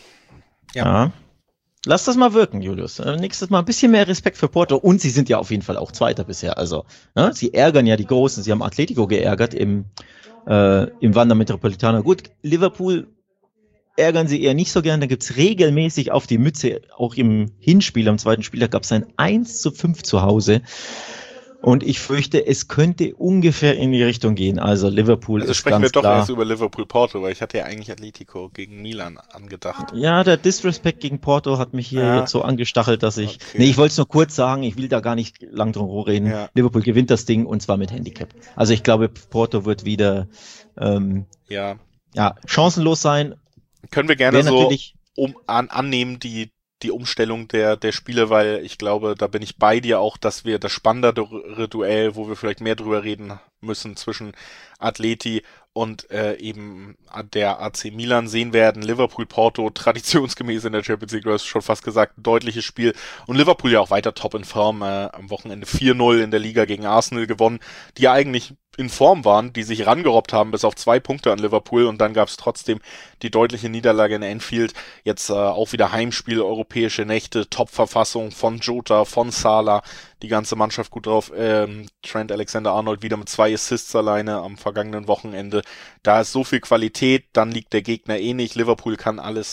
Ja. Lass das mal wirken, Julius. Nächstes Mal ein bisschen mehr Respekt für Porto. Und sie sind ja auf jeden Fall auch Zweiter bisher. Also, sie ärgern ja die Großen. Sie haben Atletico geärgert im Wanda Metropolitano. Gut, Liverpool ärgern sie eher nicht so gern. Da gibt's regelmäßig auf die Mütze. Auch im Hinspiel, am zweiten Spieltag, gab's ein 1:5 zu Hause. Und ich fürchte, es könnte ungefähr in die Richtung gehen. Also Liverpool ist ganz klar. Also sprechen wir doch erst über Liverpool-Porto, weil ich hatte ja eigentlich Atletico gegen Milan angedacht. Ja, der Disrespect gegen Porto hat mich hier jetzt so angestachelt, dass ich... Okay. Nee, ich wollte es nur kurz sagen, ich will da gar nicht lang drum reden. Ja. Liverpool gewinnt das Ding und zwar mit Handicap. Also ich glaube, Porto wird wieder chancenlos sein. Können wir gerne so annehmen, die Umstellung der Spiele, weil ich glaube, da bin ich bei dir auch, dass wir das spannendere Duell, wo wir vielleicht mehr drüber reden müssen, zwischen Atleti und eben der AC Milan sehen werden. Liverpool, Porto, traditionsgemäß in der Champions League, du hast schon fast gesagt, ein deutliches Spiel. Und Liverpool ja auch weiter top in Form, am Wochenende 4-0 in der Liga gegen Arsenal gewonnen, die ja eigentlich in Form waren, die sich rangerobbt haben bis auf 2 Punkte an Liverpool, und dann gab es trotzdem die deutliche Niederlage in Anfield. Jetzt auch wieder Heimspiel, europäische Nächte, Top-Verfassung von Jota, von Salah, die ganze Mannschaft gut drauf. Trent Alexander-Arnold wieder mit 2 Assists alleine am vergangenen Wochenende. Da ist so viel Qualität, dann liegt der Gegner eh nicht. Liverpool kann alles,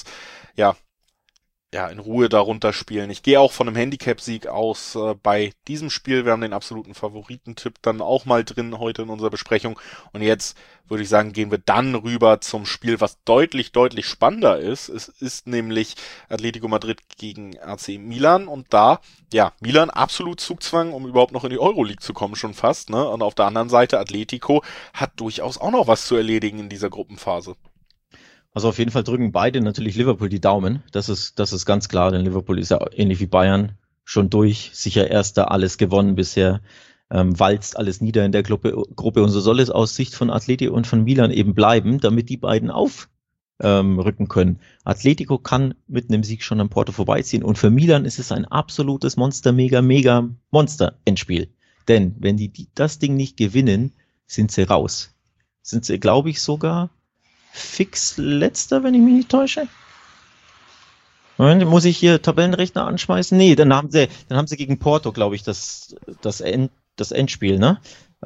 in Ruhe darunter spielen. Ich gehe auch von einem Handicap-Sieg aus bei diesem Spiel. Wir haben den absoluten Favoritentipp dann auch mal drin heute in unserer Besprechung. Und jetzt würde ich sagen, gehen wir dann rüber zum Spiel, was deutlich, deutlich spannender ist. Es ist nämlich Atletico Madrid gegen AC Milan. Und da, Milan absolut Zugzwang, um überhaupt noch in die Euroleague zu kommen, schon fast. Ne? Und auf der anderen Seite, Atletico hat durchaus auch noch was zu erledigen in dieser Gruppenphase. Also auf jeden Fall drücken beide natürlich Liverpool die Daumen. Das ist ganz klar, denn Liverpool ist ja ähnlich wie Bayern schon durch. Sicher Erster, alles gewonnen bisher. Walzt alles nieder in der Gruppe. Und so soll es aus Sicht von Atletico und von Milan eben bleiben, damit die beiden aufrücken können. Atletico kann mit einem Sieg schon am Porto vorbeiziehen. Und für Milan ist es ein absolutes Monster-Endspiel. Denn wenn die das Ding nicht gewinnen, sind sie raus. Sind sie, glaube ich, sogar fix letzter, wenn ich mich nicht täusche. Moment, muss ich hier Tabellenrechner anschmeißen? Nee, dann haben sie gegen Porto, glaube ich, das Endspiel, ne?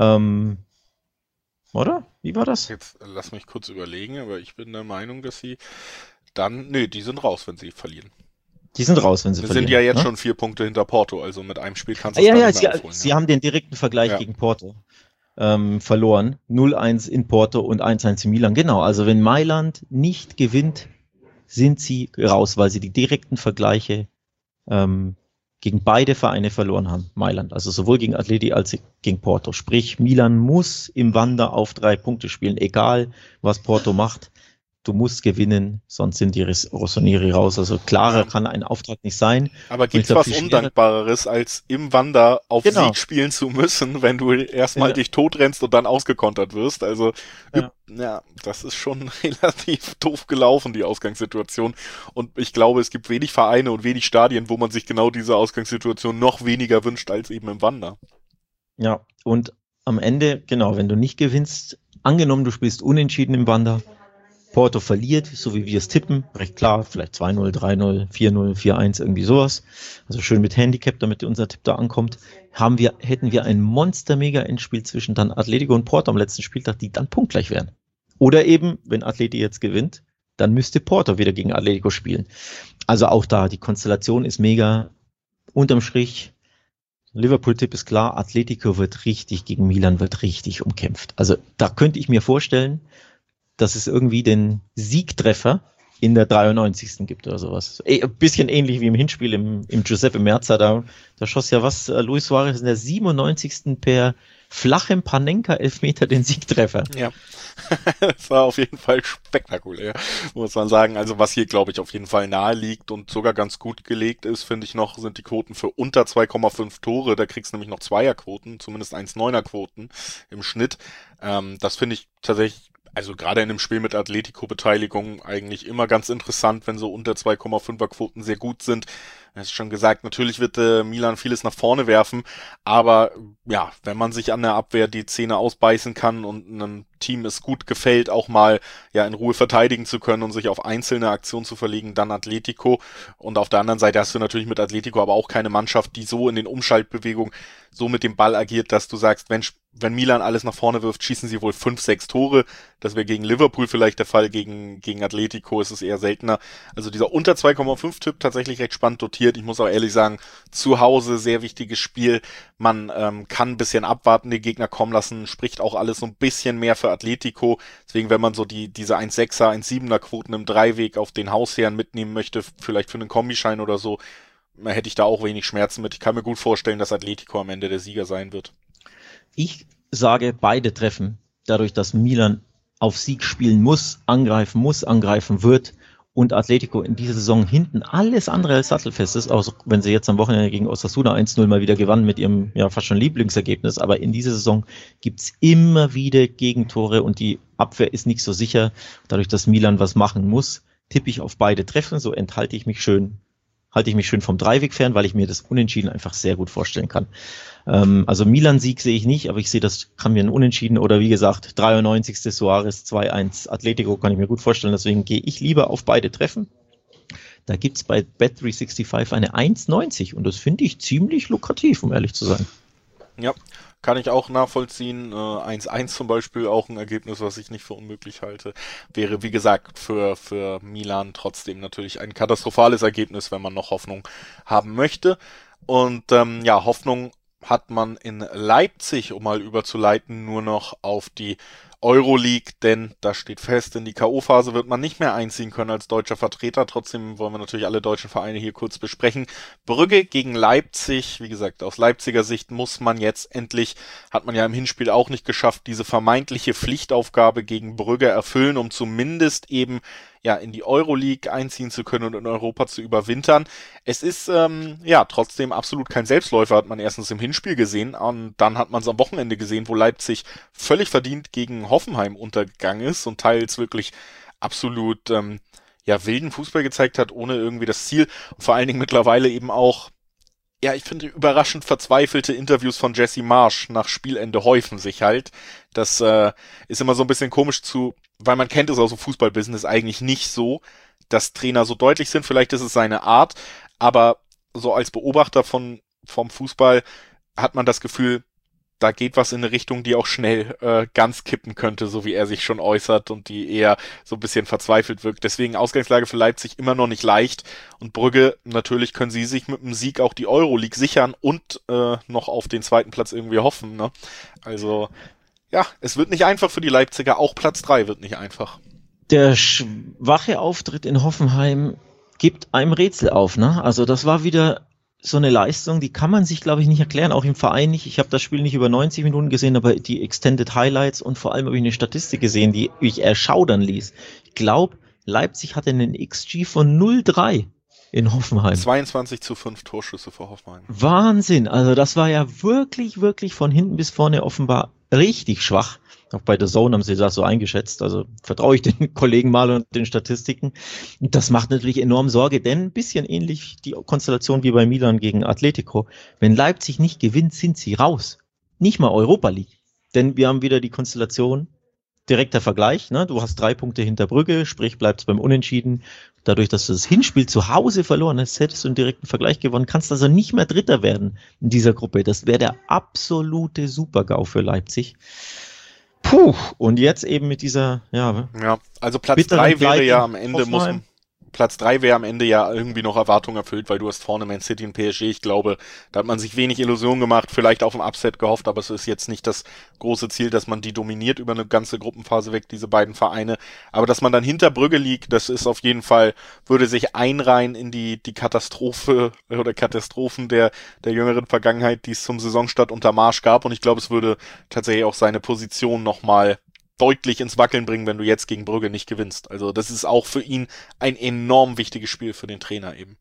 Oder? Wie war das? Jetzt lass mich kurz überlegen, aber ich bin der Meinung, dass sie die sind raus, wenn sie verlieren. Die sind raus, wenn sie Wir verlieren. sind ja jetzt ne? schon 4 Punkte hinter Porto, also mit einem Spiel kannst du es Ja, dann ja, nicht sie, mehr aufholen. sie haben den direkten Vergleich gegen Porto verloren. 0-1 in Porto und 1-1 in Milan. Genau, also wenn Mailand nicht gewinnt, sind sie raus, weil sie die direkten Vergleiche gegen beide Vereine verloren haben. Mailand, also sowohl gegen Atleti als auch gegen Porto. Sprich, Milan muss im Wander auf 3 Punkte spielen, egal was Porto macht. Du musst gewinnen, sonst sind die Rossoneri raus. Also klarer kann ein Auftrag nicht sein. Aber gibt's was Undankbareres, als im Wander auf Sieg spielen zu müssen, wenn du erstmal dich totrennst und dann ausgekontert wirst? Also, ja, das ist schon relativ doof gelaufen, die Ausgangssituation. Und ich glaube, es gibt wenig Vereine und wenig Stadien, wo man sich genau diese Ausgangssituation noch weniger wünscht als eben im Wander. Ja, und am Ende, genau, wenn du nicht gewinnst, angenommen, du spielst unentschieden im Wander, Porto verliert, so wie wir es tippen, recht klar, vielleicht 2-0, 3-0, 4-0, 4-1, irgendwie sowas. Also schön mit Handicap, damit unser Tipp da ankommt. Hätten wir ein Monster-Mega-Endspiel zwischen dann Atletico und Porto am letzten Spieltag, die dann punktgleich wären. Oder eben, wenn Atleti jetzt gewinnt, dann müsste Porto wieder gegen Atletico spielen. Also auch da, die Konstellation ist mega. Unterm Strich, Liverpool-Tipp ist klar, Atletico gegen Milan wird richtig umkämpft. Also da könnte ich mir vorstellen, dass es irgendwie den Siegtreffer in der 93. gibt oder sowas. Ein bisschen ähnlich wie im Hinspiel im Giuseppe Meazza, da schoss ja Luis Suarez in der 97. per flachem Panenka-Elfmeter den Siegtreffer. Ja, das war auf jeden Fall spektakulär, muss man sagen. Also was hier, glaube ich, auf jeden Fall nahe liegt und sogar ganz gut gelegt ist, finde ich noch, sind die Quoten für unter 2,5 Tore. Da kriegst du nämlich noch Zweierquoten, zumindest 1,9er-Quoten im Schnitt. Das finde ich tatsächlich, also gerade in einem Spiel mit Atletico-Beteiligung eigentlich immer ganz interessant, wenn so unter 2,5er Quoten sehr gut sind. Du hast schon gesagt, natürlich wird Milan vieles nach vorne werfen, aber ja, wenn man sich an der Abwehr die Zähne ausbeißen kann und einem Team es gut gefällt, auch mal ja in Ruhe verteidigen zu können und sich auf einzelne Aktionen zu verlegen, dann Atletico. Und auf der anderen Seite hast du natürlich mit Atletico aber auch keine Mannschaft, die so in den Umschaltbewegungen so mit dem Ball agiert, dass du sagst, wenn Milan alles nach vorne wirft, schießen sie wohl 5, 6 Tore. Das wäre gegen Liverpool vielleicht der Fall, gegen Atletico ist es eher seltener. Also dieser unter 2,5-Tipp tatsächlich recht spannend dotiert. Ich muss auch ehrlich sagen, zu Hause sehr wichtiges Spiel. Man kann ein bisschen abwarten, den Gegner kommen lassen, spricht auch alles so ein bisschen mehr für Atletico. Deswegen, wenn man so diese 1,6er, 1,7er Quoten im Dreiweg auf den Hausherren mitnehmen möchte, vielleicht für einen Kombischein oder so, hätte ich da auch wenig Schmerzen mit. Ich kann mir gut vorstellen, dass Atletico am Ende der Sieger sein wird. Ich sage, beide treffen, dadurch, dass Milan auf Sieg spielen muss, angreifen wird und Atletico in dieser Saison hinten alles andere als sattelfest ist, auch wenn sie jetzt am Wochenende gegen Osasuna 1-0 mal wieder gewannen mit ihrem ja fast schon Lieblingsergebnis, aber in dieser Saison gibt's immer wieder Gegentore und die Abwehr ist nicht so sicher. Dadurch, dass Milan was machen muss, tippe ich auf beide Treffen, so halte ich mich schön vom Dreiweg fern, weil ich mir das Unentschieden einfach sehr gut vorstellen kann. Also Milan-Sieg sehe ich nicht, aber ich sehe, das kann mir ein Unentschieden oder wie gesagt 93. Suarez 2-1 Atletico kann ich mir gut vorstellen, deswegen gehe ich lieber auf beide Treffen. Da gibt's bei Bet365 eine 1,90 und das finde ich ziemlich lukrativ, um ehrlich zu sein. Ja, kann ich auch nachvollziehen. 1-1 zum Beispiel auch ein Ergebnis, was ich nicht für unmöglich halte. Wäre, wie gesagt, für Milan trotzdem natürlich ein katastrophales Ergebnis, wenn man noch Hoffnung haben möchte. Und ja, Hoffnung hat man in Leipzig, um mal überzuleiten, nur noch auf die Euroleague, denn da steht fest, in die K.O.-Phase wird man nicht mehr einziehen können als deutscher Vertreter. Trotzdem wollen wir natürlich alle deutschen Vereine hier kurz besprechen. Brügge gegen Leipzig, wie gesagt, aus Leipziger Sicht muss man jetzt endlich, hat man ja im Hinspiel auch nicht geschafft, diese vermeintliche Pflichtaufgabe gegen Brügge erfüllen, um zumindest eben ja in die Euroleague einziehen zu können und in Europa zu überwintern. Es ist ja trotzdem absolut kein Selbstläufer, hat man erstens im Hinspiel gesehen und dann hat man es am Wochenende gesehen, wo Leipzig völlig verdient gegen Hoffenheim untergegangen ist und teils wirklich absolut ja wilden Fußball gezeigt hat, ohne irgendwie das Ziel und vor allen Dingen mittlerweile eben auch, ja, ich finde, überraschend verzweifelte Interviews von Jesse Marsch nach Spielende häufen sich halt. Das ist immer so ein bisschen komisch weil man kennt es aus dem Fußballbusiness eigentlich nicht so, dass Trainer so deutlich sind. Vielleicht ist es seine Art, aber so als Beobachter vom Fußball hat man das Gefühl, da geht was in eine Richtung, die auch schnell ganz kippen könnte, so wie er sich schon äußert und die eher so ein bisschen verzweifelt wirkt. Deswegen Ausgangslage für Leipzig immer noch nicht leicht und Brügge, natürlich können sie sich mit dem Sieg auch die Euroleague sichern und noch auf den zweiten Platz irgendwie hoffen, ne? Also, ja, es wird nicht einfach für die Leipziger, auch Platz 3 wird nicht einfach. Der schwache Auftritt in Hoffenheim gibt einem Rätsel auf, ne? Also das war wieder so eine Leistung, die kann man sich, glaube ich, nicht erklären, auch im Verein nicht. Ich habe das Spiel nicht über 90 Minuten gesehen, aber die Extended Highlights und vor allem habe ich eine Statistik gesehen, die mich erschaudern ließ. Ich glaube, Leipzig hatte einen XG von 0,3 in Hoffenheim. 22:5 Torschüsse für Hoffenheim. Wahnsinn, also das war ja wirklich, wirklich von hinten bis vorne offenbar richtig schwach. Auch bei The Zone haben sie das so eingeschätzt, also vertraue ich den Kollegen mal und den Statistiken. Und das macht natürlich enorm Sorge, denn ein bisschen ähnlich die Konstellation wie bei Milan gegen Atletico. Wenn Leipzig nicht gewinnt, sind sie raus. Nicht mal Europa League. Denn wir haben wieder die Konstellation, direkter Vergleich, ne? Du hast 3 Punkte hinter Brügge, sprich bleibst beim Unentschieden. Dadurch, dass du das Hinspiel zu Hause verloren hast, hättest du einen direkten Vergleich gewonnen, kannst also nicht mehr Dritter werden in dieser Gruppe. Das wäre der absolute Super-GAU für Leipzig. Puh, und jetzt eben mit dieser, ja, also Platz 3 wäre ja am Ende, Platz 3 wäre am Ende ja irgendwie noch Erwartung erfüllt, weil du hast vorne Man City und PSG. Ich glaube, da hat man sich wenig Illusionen gemacht, vielleicht auf ein Upset gehofft, aber es ist jetzt nicht das große Ziel, dass man die dominiert über eine ganze Gruppenphase weg, diese beiden Vereine. Aber dass man dann hinter Brügge liegt, das ist auf jeden Fall, würde sich einreihen in die Katastrophe oder Katastrophen der jüngeren Vergangenheit, die es zum Saisonstart unter Marsch gab. Und ich glaube, es würde tatsächlich auch seine Position nochmal deutlich ins Wackeln bringen, wenn du jetzt gegen Brügge nicht gewinnst. Also das ist auch für ihn ein enorm wichtiges Spiel für den Trainer eben.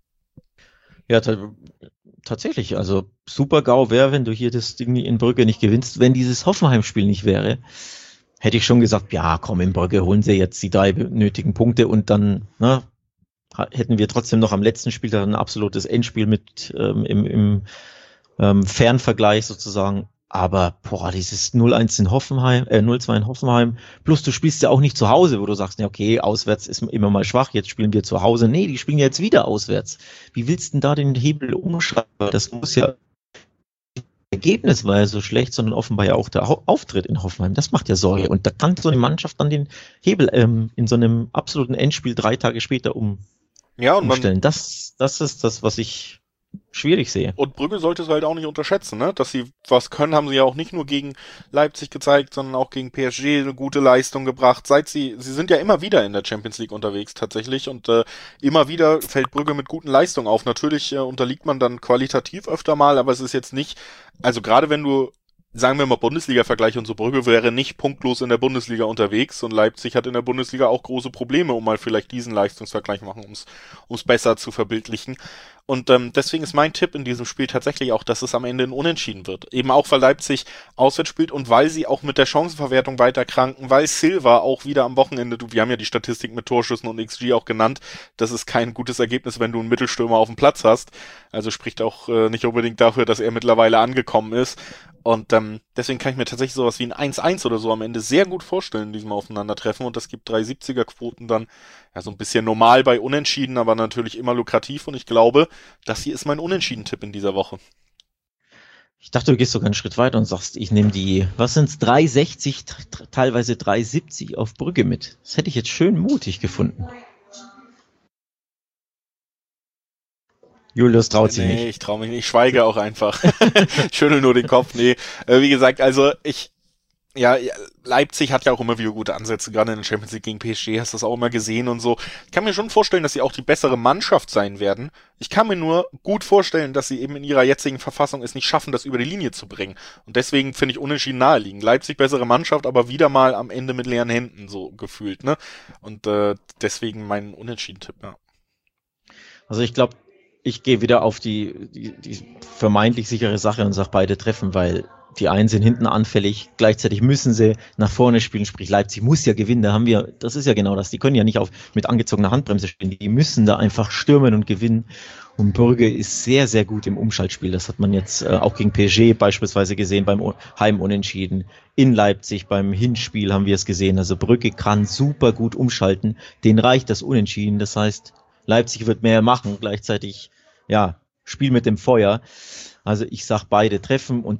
Ja, tatsächlich. Also Super-GAU wäre, wenn du hier das Ding in Brügge nicht gewinnst. Wenn dieses Hoffenheim-Spiel nicht wäre, hätte ich schon gesagt, ja, komm, in Brügge holen sie jetzt die 3 nötigen Punkte und dann hätten wir trotzdem noch am letzten Spieltag ein absolutes Endspiel mit im Fernvergleich sozusagen. Aber, dieses 0-1 in Hoffenheim, 0-2 in Hoffenheim, plus du spielst ja auch nicht zu Hause, wo du sagst, ja, okay, auswärts ist immer mal schwach, jetzt spielen wir zu Hause. Nee, die spielen ja jetzt wieder auswärts. Wie willst du denn da den Hebel umschreiben? Das muss ja, das Ergebnis war ja so schlecht, sondern offenbar ja auch der Auftritt in Hoffenheim. Das macht ja Sorge. Und da kann so eine Mannschaft dann den Hebel in so einem absoluten Endspiel 3 Tage später umstellen. Das ist das, was ich schwierig sehe. Und Brügge sollte es halt auch nicht unterschätzen, ne? Dass sie was können, haben sie ja auch nicht nur gegen Leipzig gezeigt, sondern auch gegen PSG eine gute Leistung gebracht. Sie sind ja immer wieder in der Champions League unterwegs tatsächlich und immer wieder fällt Brügge mit guten Leistungen auf. Natürlich unterliegt man dann qualitativ öfter mal, aber es ist jetzt nicht, also gerade wenn du, sagen wir mal Bundesliga-Vergleich und so, Brügge wäre nicht punktlos in der Bundesliga unterwegs und Leipzig hat in der Bundesliga auch große Probleme, um mal vielleicht diesen Leistungsvergleich machen, um's besser zu verbildlichen. Und deswegen ist mein Tipp in diesem Spiel tatsächlich auch, dass es am Ende ein Unentschieden wird. Eben auch, weil Leipzig auswärts spielt und weil sie auch mit der Chancenverwertung weiter kranken, weil Silva auch wieder am Wochenende, wir haben ja die Statistik mit Torschüssen und XG auch genannt, das ist kein gutes Ergebnis, wenn du einen Mittelstürmer auf dem Platz hast. Also spricht auch nicht unbedingt dafür, dass er mittlerweile angekommen ist. Und deswegen kann ich mir tatsächlich sowas wie ein 1-1 oder so am Ende sehr gut vorstellen in diesem Aufeinandertreffen. Und das gibt 3,70er-Quoten dann, ja, so ein bisschen normal bei Unentschieden, aber natürlich immer lukrativ. Und ich glaube, das hier ist mein Unentschieden-Tipp in dieser Woche. Ich dachte, du gehst sogar einen Schritt weiter und sagst, ich nehme die, was sind's, 3,60, teilweise 3,70 auf Brügge mit. Das hätte ich jetzt schön mutig gefunden. Julius traut sich nicht. Nee, ich traue mich nicht. Ich schweige auch einfach. Schüttel nur den Kopf. Nee, wie gesagt, also Leipzig hat ja auch immer wieder gute Ansätze, gerade in der Champions League gegen PSG, hast du das auch immer gesehen und so. Ich kann mir schon vorstellen, dass sie auch die bessere Mannschaft sein werden. Ich kann mir nur gut vorstellen, dass sie eben in ihrer jetzigen Verfassung es nicht schaffen, das über die Linie zu bringen. Und deswegen finde ich Unentschieden naheliegend. Leipzig bessere Mannschaft, aber wieder mal am Ende mit leeren Händen, so gefühlt, ne? Und deswegen mein Unentschieden-Tipp, ja. Also ich glaube, ich gehe wieder auf die vermeintlich sichere Sache und sage beide treffen, weil die einen sind hinten anfällig, gleichzeitig müssen sie nach vorne spielen, sprich Leipzig muss ja gewinnen, das ist ja genau das, die können ja nicht mit angezogener Handbremse spielen, die müssen da einfach stürmen und gewinnen und Brügge ist sehr, sehr gut im Umschaltspiel, das hat man jetzt auch gegen PSG beispielsweise gesehen, beim Heimunentschieden, in Leipzig beim Hinspiel haben wir es gesehen, also Brügge kann super gut umschalten, denen reicht das Unentschieden, das heißt, Leipzig wird mehr machen, gleichzeitig, ja, Spiel mit dem Feuer. Also ich sag beide treffen und dann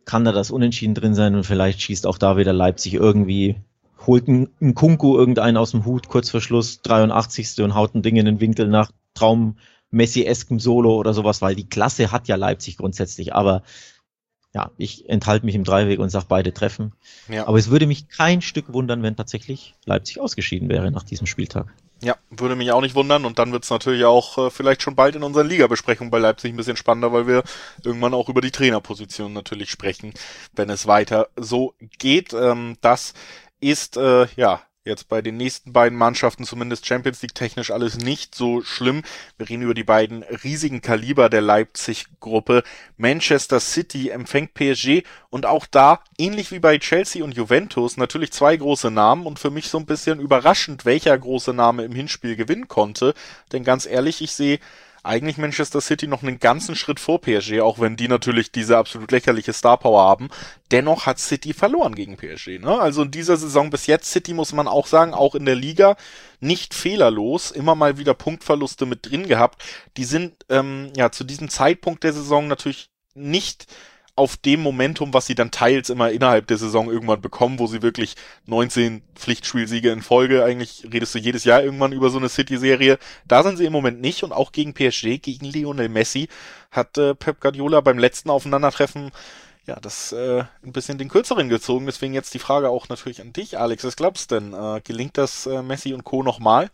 kann da das Unentschieden drin sein und vielleicht schießt auch da wieder Leipzig irgendwie, holt ein Nkunku irgendeinen aus dem Hut kurz vor Schluss, 83. und haut ein Ding in den Winkel nach Traum-Messi-eskem Solo oder sowas, weil die Klasse hat ja Leipzig grundsätzlich, aber ja, ich enthalte mich im Dreiweg und sage beide treffen. Ja. Aber es würde mich kein Stück wundern, wenn tatsächlich Leipzig ausgeschieden wäre nach diesem Spieltag. Ja, würde mich auch nicht wundern und dann wird's natürlich auch vielleicht schon bald in unseren Ligabesprechungen bei Leipzig ein bisschen spannender, weil wir irgendwann auch über die Trainerposition natürlich sprechen, wenn es weiter so geht. Das ist jetzt bei den nächsten beiden Mannschaften zumindest Champions League technisch alles nicht so schlimm. Wir reden über die beiden riesigen Kaliber der Leipzig-Gruppe. Manchester City empfängt PSG und auch da, ähnlich wie bei Chelsea und Juventus, natürlich zwei große Namen und für mich so ein bisschen überraschend, welcher große Name im Hinspiel gewinnen konnte. Denn ganz ehrlich, ich sehe eigentlich Manchester City noch einen ganzen Schritt vor PSG, auch wenn die natürlich diese absolut lächerliche Star-Power haben. Dennoch hat City verloren gegen PSG, ne? Also in dieser Saison bis jetzt, City muss man auch sagen, auch in der Liga nicht fehlerlos, immer mal wieder Punktverluste mit drin gehabt. Die sind zu diesem Zeitpunkt der Saison natürlich nicht auf dem Momentum, was sie dann teils immer innerhalb der Saison irgendwann bekommen, wo sie wirklich 19 Pflichtspielsiege in Folge, eigentlich redest du jedes Jahr irgendwann über so eine City-Serie, da sind sie im Moment nicht und auch gegen PSG, gegen Lionel Messi, hat Pep Guardiola beim letzten Aufeinandertreffen das ein bisschen den Kürzeren gezogen, deswegen jetzt die Frage auch natürlich an dich, Alex, was glaubst du denn, gelingt das Messi und Co. nochmal?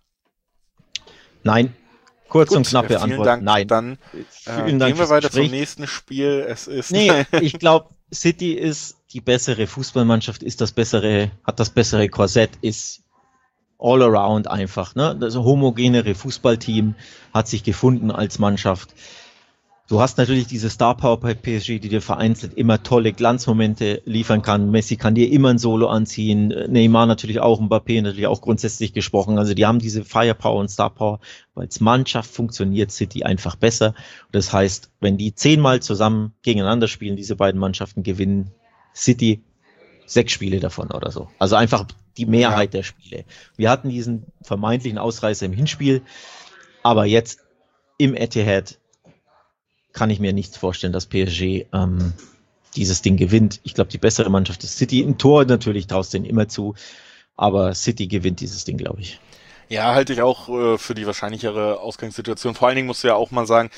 Nein. Kurz und knappe Antwort. Dank. Nein. Dann gehen wir weiter zum nächsten Spiel. Ich glaube, City ist die bessere Fußballmannschaft, hat das bessere Korsett, ist all around einfach. Ne? Das homogenere Fußballteam hat sich gefunden als Mannschaft. Du hast natürlich diese Star Power bei PSG, die dir vereinzelt immer tolle Glanzmomente liefern kann. Messi kann dir immer ein Solo anziehen. Neymar natürlich auch, Mbappé natürlich auch grundsätzlich gesprochen. Also die haben diese Firepower und Star Power. Aber als Mannschaft funktioniert City einfach besser. Das heißt, wenn die 10-mal zusammen gegeneinander spielen, diese beiden Mannschaften, gewinnen City 6 Spiele davon oder so. Also einfach die Mehrheit der Spiele. Wir hatten diesen vermeintlichen Ausreißer im Hinspiel. Aber jetzt im Etihad kann ich mir nicht vorstellen, dass PSG dieses Ding gewinnt. Ich glaube, die bessere Mannschaft ist City. Ein Tor natürlich traust denen immer zu, aber City gewinnt dieses Ding, glaube ich. Ja, halte ich auch für die wahrscheinlichere Ausgangssituation. Vor allen Dingen musst du ja auch mal sagen,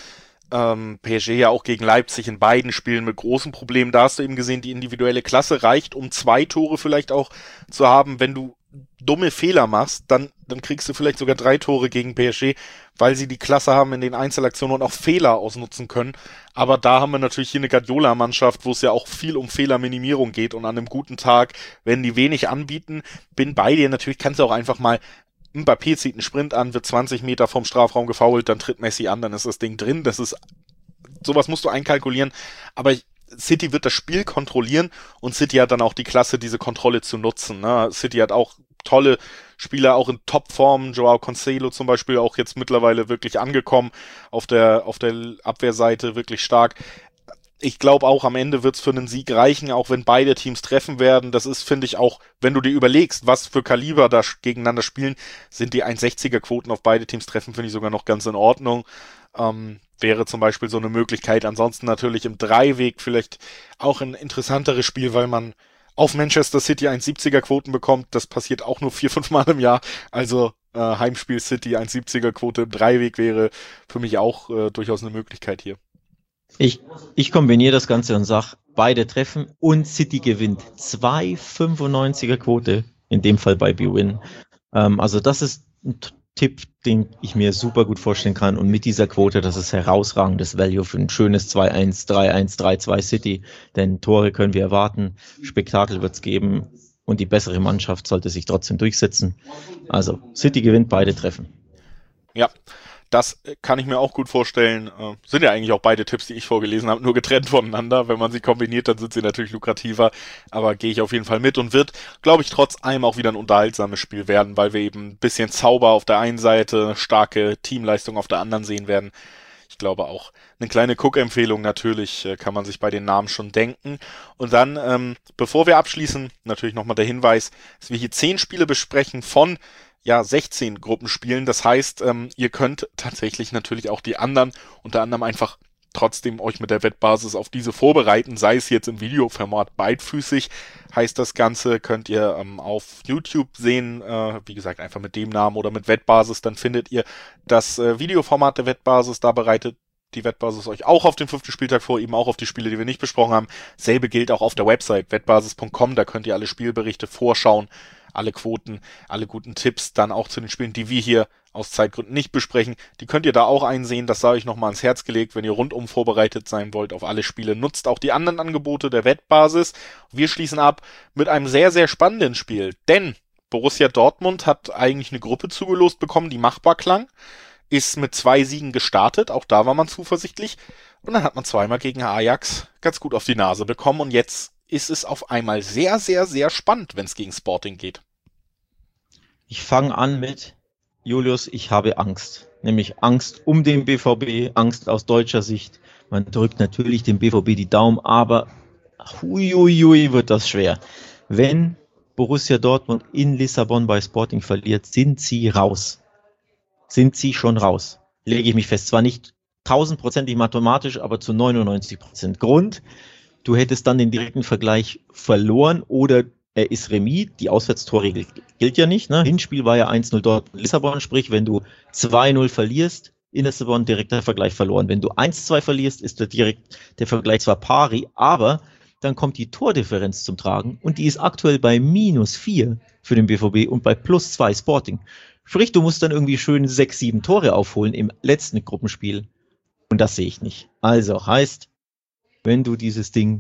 PSG ja auch gegen Leipzig in beiden Spielen mit großen Problemen. Da hast du eben gesehen, die individuelle Klasse reicht, um 2 Tore vielleicht auch zu haben. Wenn du dumme Fehler machst, dann kriegst du vielleicht sogar 3 Tore gegen PSG, weil sie die Klasse haben in den Einzelaktionen und auch Fehler ausnutzen können. Aber da haben wir natürlich hier eine Guardiola-Mannschaft, wo es ja auch viel um Fehlerminimierung geht und an einem guten Tag, wenn die wenig anbieten, bin bei dir. Natürlich kannst du auch einfach mal, Mbappé zieht einen Sprint an, wird 20 Meter vom Strafraum gefoult, dann tritt Messi an, dann ist das Ding drin. Sowas musst du einkalkulieren. Aber City wird das Spiel kontrollieren und City hat dann auch die Klasse, diese Kontrolle zu nutzen. Ne? City hat auch tolle Spieler, auch in Topform. Joao Cancelo zum Beispiel auch jetzt mittlerweile wirklich angekommen, auf der Abwehrseite wirklich stark. Ich glaube auch, am Ende wird es für einen Sieg reichen, auch wenn beide Teams treffen werden. Das ist, finde ich, auch, wenn du dir überlegst, was für Kaliber da gegeneinander spielen, sind die 1,60er-Quoten auf beide Teams treffen, finde ich sogar noch ganz in Ordnung. Wäre zum Beispiel so eine Möglichkeit. Ansonsten natürlich im Dreiweg vielleicht auch ein interessanteres Spiel, weil man auf Manchester City 1,70er-Quoten bekommt. Das passiert auch nur 4-5 Mal im Jahr. Also Heimspiel City 1,70er-Quote im Dreiweg wäre für mich auch durchaus eine Möglichkeit hier. Ich kombiniere das Ganze und sage, beide treffen und City gewinnt. 2,95er-Quote, in dem Fall bei BWin. Also das ist ein Tipp, den ich mir super gut vorstellen kann. Und mit dieser Quote, das ist herausragendes Value für ein schönes 2-1, 3-1, 3-2 City. Denn Tore können wir erwarten, Spektakel wird es geben und die bessere Mannschaft sollte sich trotzdem durchsetzen. Also City gewinnt, beide treffen. Ja, das kann ich mir auch gut vorstellen. Sind ja eigentlich auch beide Tipps, die ich vorgelesen habe, nur getrennt voneinander. Wenn man sie kombiniert, dann sind sie natürlich lukrativer. Aber gehe ich auf jeden Fall mit und wird, glaube ich, trotz allem auch wieder ein unterhaltsames Spiel werden, weil wir eben ein bisschen Zauber auf der einen Seite, starke Teamleistung auf der anderen sehen werden. Ich glaube auch eine kleine Cook-Empfehlung natürlich, kann man sich bei den Namen schon denken. Und dann, bevor wir abschließen, natürlich nochmal der Hinweis, dass wir hier 10 Spiele besprechen von 16 Gruppenspielen. Das heißt, ihr könnt tatsächlich natürlich auch die anderen, unter anderem einfach trotzdem euch mit der Wettbasis auf diese vorbereiten, sei es jetzt im Videoformat beidfüßig, heißt das Ganze, könnt ihr auf YouTube sehen, wie gesagt, einfach mit dem Namen oder mit Wettbasis, dann findet ihr das Videoformat der Wettbasis, da bereitet die Wettbasis euch auch auf den 5. Spieltag vor, eben auch auf die Spiele, die wir nicht besprochen haben. Selbe gilt auch auf der Website wettbasis.com, da könnt ihr alle Spielberichte vorschauen, alle Quoten, alle guten Tipps, dann auch zu den Spielen, die wir hier aus Zeitgründen nicht besprechen. Die könnt ihr da auch einsehen, das sei euch nochmal ans Herz gelegt, wenn ihr rundum vorbereitet sein wollt auf alle Spiele. Nutzt auch die anderen Angebote der Wettbasis. Wir schließen ab mit einem sehr, sehr spannenden Spiel, denn Borussia Dortmund hat eigentlich eine Gruppe zugelost bekommen, die machbar klang, ist mit 2 Siegen gestartet, auch da war man zuversichtlich, und dann hat man zweimal gegen Ajax ganz gut auf die Nase bekommen und jetzt ist es auf einmal sehr, sehr, sehr spannend, wenn es gegen Sporting geht. Ich fange an mit, Julius, ich habe Angst. Nämlich Angst um den BVB, Angst aus deutscher Sicht. Man drückt natürlich dem BVB die Daumen, aber huiuiui wird das schwer. Wenn Borussia Dortmund in Lissabon bei Sporting verliert, sind sie raus. Sind sie schon raus. Lege ich mich fest. Zwar nicht 1000%ig mathematisch, aber zu 99%. Grund, du hättest dann den direkten Vergleich verloren oder er ist Remis. Die Auswärtstorregel gilt ja nicht. Ne? Hinspiel war ja 1-0 Dortmund Lissabon, sprich, wenn du 2-0 verlierst, in Lissabon direkter Vergleich verloren. Wenn du 1-2 verlierst, ist der Vergleich zwar pari, aber dann kommt die Tordifferenz zum Tragen und die ist aktuell bei -4 für den BVB und bei +2 Sporting. Sprich, du musst dann irgendwie schön 6, 7 Tore aufholen im letzten Gruppenspiel und das sehe ich nicht. Also heißt, wenn du dieses Ding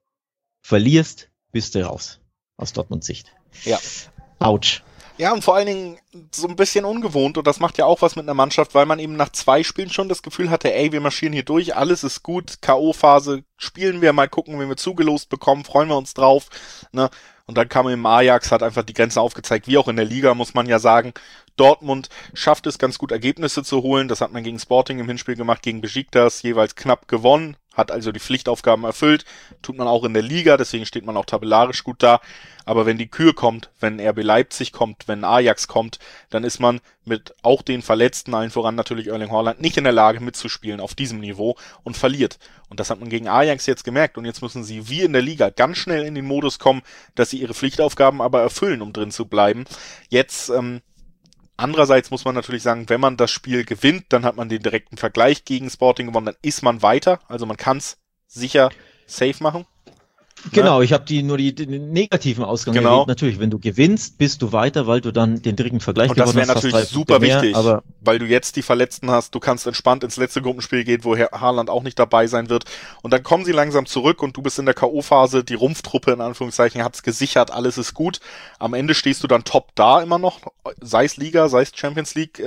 verlierst, bist du raus. Aus Dortmunds Sicht. Ja. Autsch. Ja, und vor allen Dingen so ein bisschen ungewohnt und das macht ja auch was mit einer Mannschaft, weil man eben nach 2 Spielen schon das Gefühl hatte, ey, wir marschieren hier durch, alles ist gut, K.O.-Phase, spielen wir, mal gucken, wenn wir zugelost bekommen, freuen wir uns drauf, ne? Und dann kam eben Ajax, hat einfach die Grenzen aufgezeigt, wie auch in der Liga, muss man ja sagen. Dortmund schafft es ganz gut, Ergebnisse zu holen. Das hat man gegen Sporting im Hinspiel gemacht, gegen Besiktas, jeweils knapp gewonnen, hat also die Pflichtaufgaben erfüllt. Tut man auch in der Liga, deswegen steht man auch tabellarisch gut da. Aber wenn die Kür kommt, wenn RB Leipzig kommt, wenn Ajax kommt, dann ist man mit auch den Verletzten, allen voran natürlich Erling Haaland, nicht in der Lage mitzuspielen auf diesem Niveau und verliert. Und das hat man gegen Ajax jetzt gemerkt. Und jetzt müssen sie wie in der Liga ganz schnell in den Modus kommen, dass sie ihre Pflichtaufgaben aber erfüllen, um drin zu bleiben. Jetzt, andererseits muss man natürlich sagen, wenn man das Spiel gewinnt, dann hat man den direkten Vergleich gegen Sporting gewonnen, dann ist man weiter. Also man kann es sicher safe machen. Genau, ich habe nur die negativen Ausgang erwähnt. Natürlich, wenn du gewinnst, bist du weiter, weil du dann den direkten Vergleich gewonnen hast. Und das wäre natürlich super wichtig, weil du jetzt die Verletzten hast. Du kannst entspannt ins letzte Gruppenspiel gehen, wo Haaland auch nicht dabei sein wird. Und dann kommen sie langsam zurück und du bist in der K.O.-Phase. Die Rumpftruppe, in Anführungszeichen, hat's gesichert. Alles ist gut. Am Ende stehst du dann top da immer noch. Sei es Liga, sei es Champions League.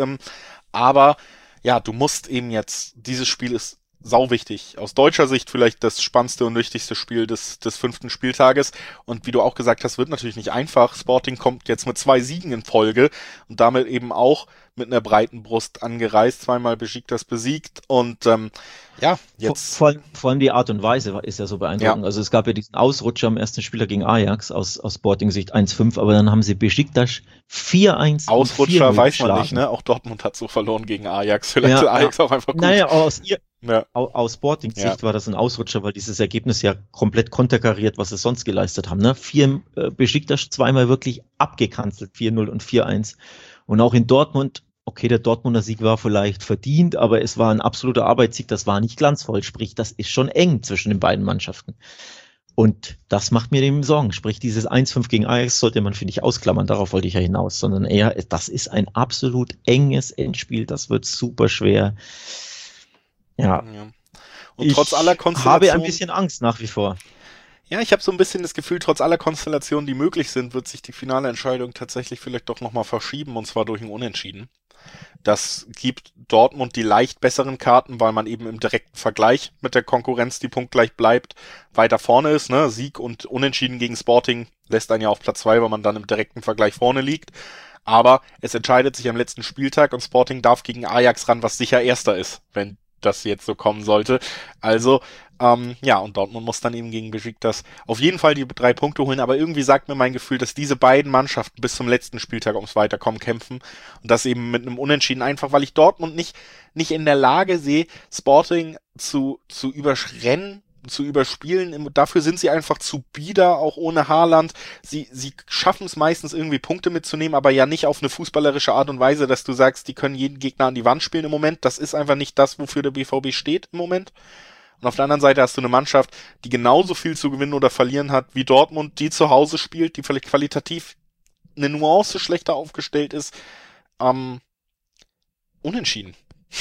Aber ja, du musst eben jetzt, dieses Spiel ist sau wichtig. Aus deutscher Sicht vielleicht das spannendste und wichtigste Spiel des 5. Spieltages. Und wie du auch gesagt hast, wird natürlich nicht einfach. Sporting kommt jetzt mit 2 Siegen in Folge und damit eben auch mit einer breiten Brust angereist. 2-mal Besiktas besiegt und jetzt... Vor allem die Art und Weise ist ja so beeindruckend. Ja. Also es gab ja diesen Ausrutscher am ersten Spieltag gegen Ajax aus Sporting-Sicht 1-5, aber dann haben sie Besiktas 4-1 Ausrutscher weiß man nicht, ne? Auch Dortmund hat so verloren gegen Ajax. Vielleicht ist Ajax auch einfach gut. Naja, aus Sporting-Sicht war das ein Ausrutscher, weil dieses Ergebnis ja komplett konterkariert, was sie sonst geleistet haben. Ne? Besiktas 2-mal wirklich abgekanzelt, 4-0 und 4-1. Und auch in Dortmund, okay, der Dortmunder Sieg war vielleicht verdient, aber es war ein absoluter Arbeitssieg, das war nicht glanzvoll. Sprich, das ist schon eng zwischen den beiden Mannschaften. Und das macht mir eben Sorgen. Sprich, dieses 1-5 gegen Ajax sollte man, finde ich, ausklammern. Darauf wollte ich ja hinaus. Sondern eher, das ist ein absolut enges Endspiel. Das wird super schwer. Ja. Und trotz aller Konstellationen... Ich habe ein bisschen Angst nach wie vor. Ja, ich habe so ein bisschen das Gefühl, trotz aller Konstellationen, die möglich sind, wird sich die finale Entscheidung tatsächlich vielleicht doch nochmal verschieben, und zwar durch ein Unentschieden. Das gibt Dortmund die leicht besseren Karten, weil man eben im direkten Vergleich mit der Konkurrenz, die punktgleich bleibt, weiter vorne ist. Ne? Sieg und Unentschieden gegen Sporting lässt einen ja auf Platz 2, weil man dann im direkten Vergleich vorne liegt. Aber es entscheidet sich am letzten Spieltag und Sporting darf gegen Ajax ran, was sicher Erster ist, wenn das jetzt so kommen sollte. Also, ja, und Dortmund muss dann eben gegen Besiktas auf jeden Fall die 3 Punkte holen, aber irgendwie sagt mir mein Gefühl, dass diese beiden Mannschaften bis zum letzten Spieltag ums Weiterkommen kämpfen und das eben mit einem Unentschieden, einfach weil ich Dortmund nicht in der Lage sehe, Sporting zu überrennen, zu überspielen. Dafür sind sie einfach zu bieder, auch ohne Haaland. Sie schaffen es meistens irgendwie Punkte mitzunehmen, aber ja nicht auf eine fußballerische Art und Weise, dass du sagst, die können jeden Gegner an die Wand spielen im Moment. Das ist einfach nicht das, wofür der BVB steht im Moment. Und auf der anderen Seite hast du eine Mannschaft, die genauso viel zu gewinnen oder verlieren hat wie Dortmund, die zu Hause spielt, die vielleicht qualitativ eine Nuance schlechter aufgestellt ist. Unentschieden.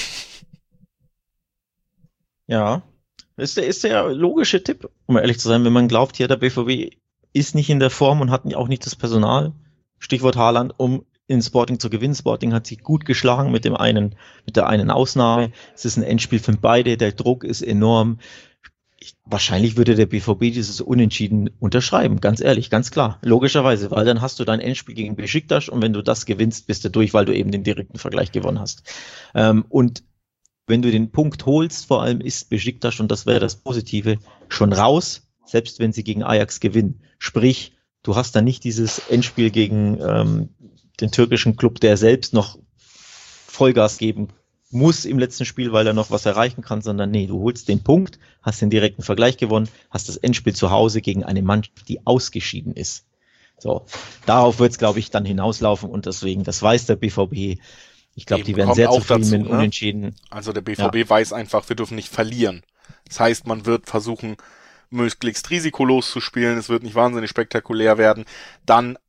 Ja, ist der logische Tipp, um ehrlich zu sein, wenn man glaubt, ja, der BVB ist nicht in der Form und hat auch nicht das Personal, Stichwort Haaland, um in Sporting zu gewinnen. Sporting hat sich gut geschlagen mit der einen Ausnahme. Es ist ein Endspiel für beide, der Druck ist enorm. Wahrscheinlich würde der BVB dieses Unentschieden unterschreiben, ganz ehrlich, ganz klar, logischerweise, weil dann hast du dein Endspiel gegen Besiktas und wenn du das gewinnst, bist du durch, weil du eben den direkten Vergleich gewonnen hast. Und wenn du den Punkt holst, vor allem ist Besiktas, und das wäre das Positive, schon raus, selbst wenn sie gegen Ajax gewinnen. Sprich, du hast dann nicht dieses Endspiel gegen den türkischen Club, der selbst noch Vollgas geben muss im letzten Spiel, weil er noch was erreichen kann, sondern nee, du holst den Punkt, hast den direkten Vergleich gewonnen, hast das Endspiel zu Hause gegen eine Mannschaft, die ausgeschieden ist. So, darauf wird es, glaube ich, dann hinauslaufen und deswegen, das weiß der BVB. Ich glaube, die werden sehr zufrieden mit Unentschieden. Also der BVB weiß einfach, wir dürfen nicht verlieren. Das heißt, man wird versuchen, möglichst risikolos zu spielen, es wird nicht wahnsinnig spektakulär werden. Dann,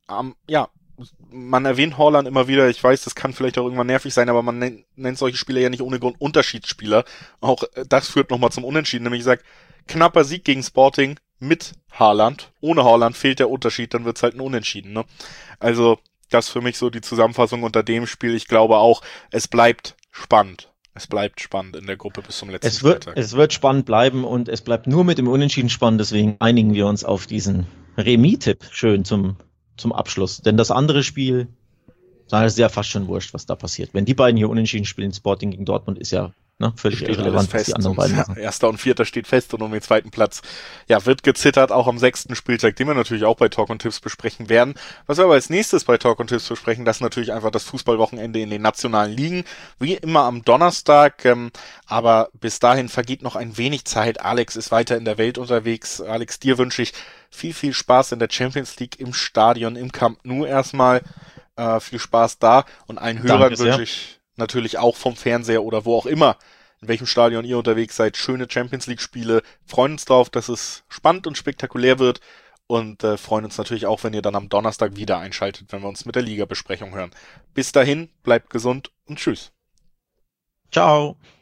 man erwähnt Haaland immer wieder, ich weiß, das kann vielleicht auch irgendwann nervig sein, aber man nennt solche Spieler ja nicht ohne Grund Unterschiedsspieler. Auch das führt nochmal zum Unentschieden, nämlich ich sag, knapper Sieg gegen Sporting mit Haaland. Ohne Haaland fehlt der Unterschied, dann wird's halt ein Unentschieden, ne? Also, das für mich so die Zusammenfassung unter dem Spiel. Ich glaube auch, es bleibt spannend. Es bleibt spannend in der Gruppe bis zum letzten Spieltag. Es wird spannend bleiben und es bleibt nur mit dem Unentschieden spannend, deswegen einigen wir uns auf diesen Remis-Tipp schön zum Abschluss. Denn das andere Spiel, da ist ja fast schon wurscht, was da passiert. Wenn die beiden hier unentschieden spielen, Sporting gegen Dortmund, ist ja völlig irrelevant, was die anderen beiden machen. Erster und Vierter steht fest und um den zweiten Platz, ja, wird gezittert, auch am 6. Spieltag, den wir natürlich auch bei Talk und Tipps besprechen werden. Was wir aber als nächstes bei Talk und Tipps besprechen, das ist natürlich einfach das Fußballwochenende in den nationalen Ligen, wie immer am Donnerstag, aber bis dahin vergeht noch ein wenig Zeit. Alex ist weiter in der Welt unterwegs. Alex, dir wünsche ich viel, viel Spaß in der Champions League im Stadion, im Camp Nou erstmal. Viel Spaß da und allen Hörern wünsche ich natürlich auch vom Fernseher oder wo auch immer, in welchem Stadion ihr unterwegs seid, schöne Champions League Spiele. Freuen uns drauf, dass es spannend und spektakulär wird und freuen uns natürlich auch, wenn ihr dann am Donnerstag wieder einschaltet, wenn wir uns mit der Liga-Besprechung hören. Bis dahin, bleibt gesund und tschüss. Ciao.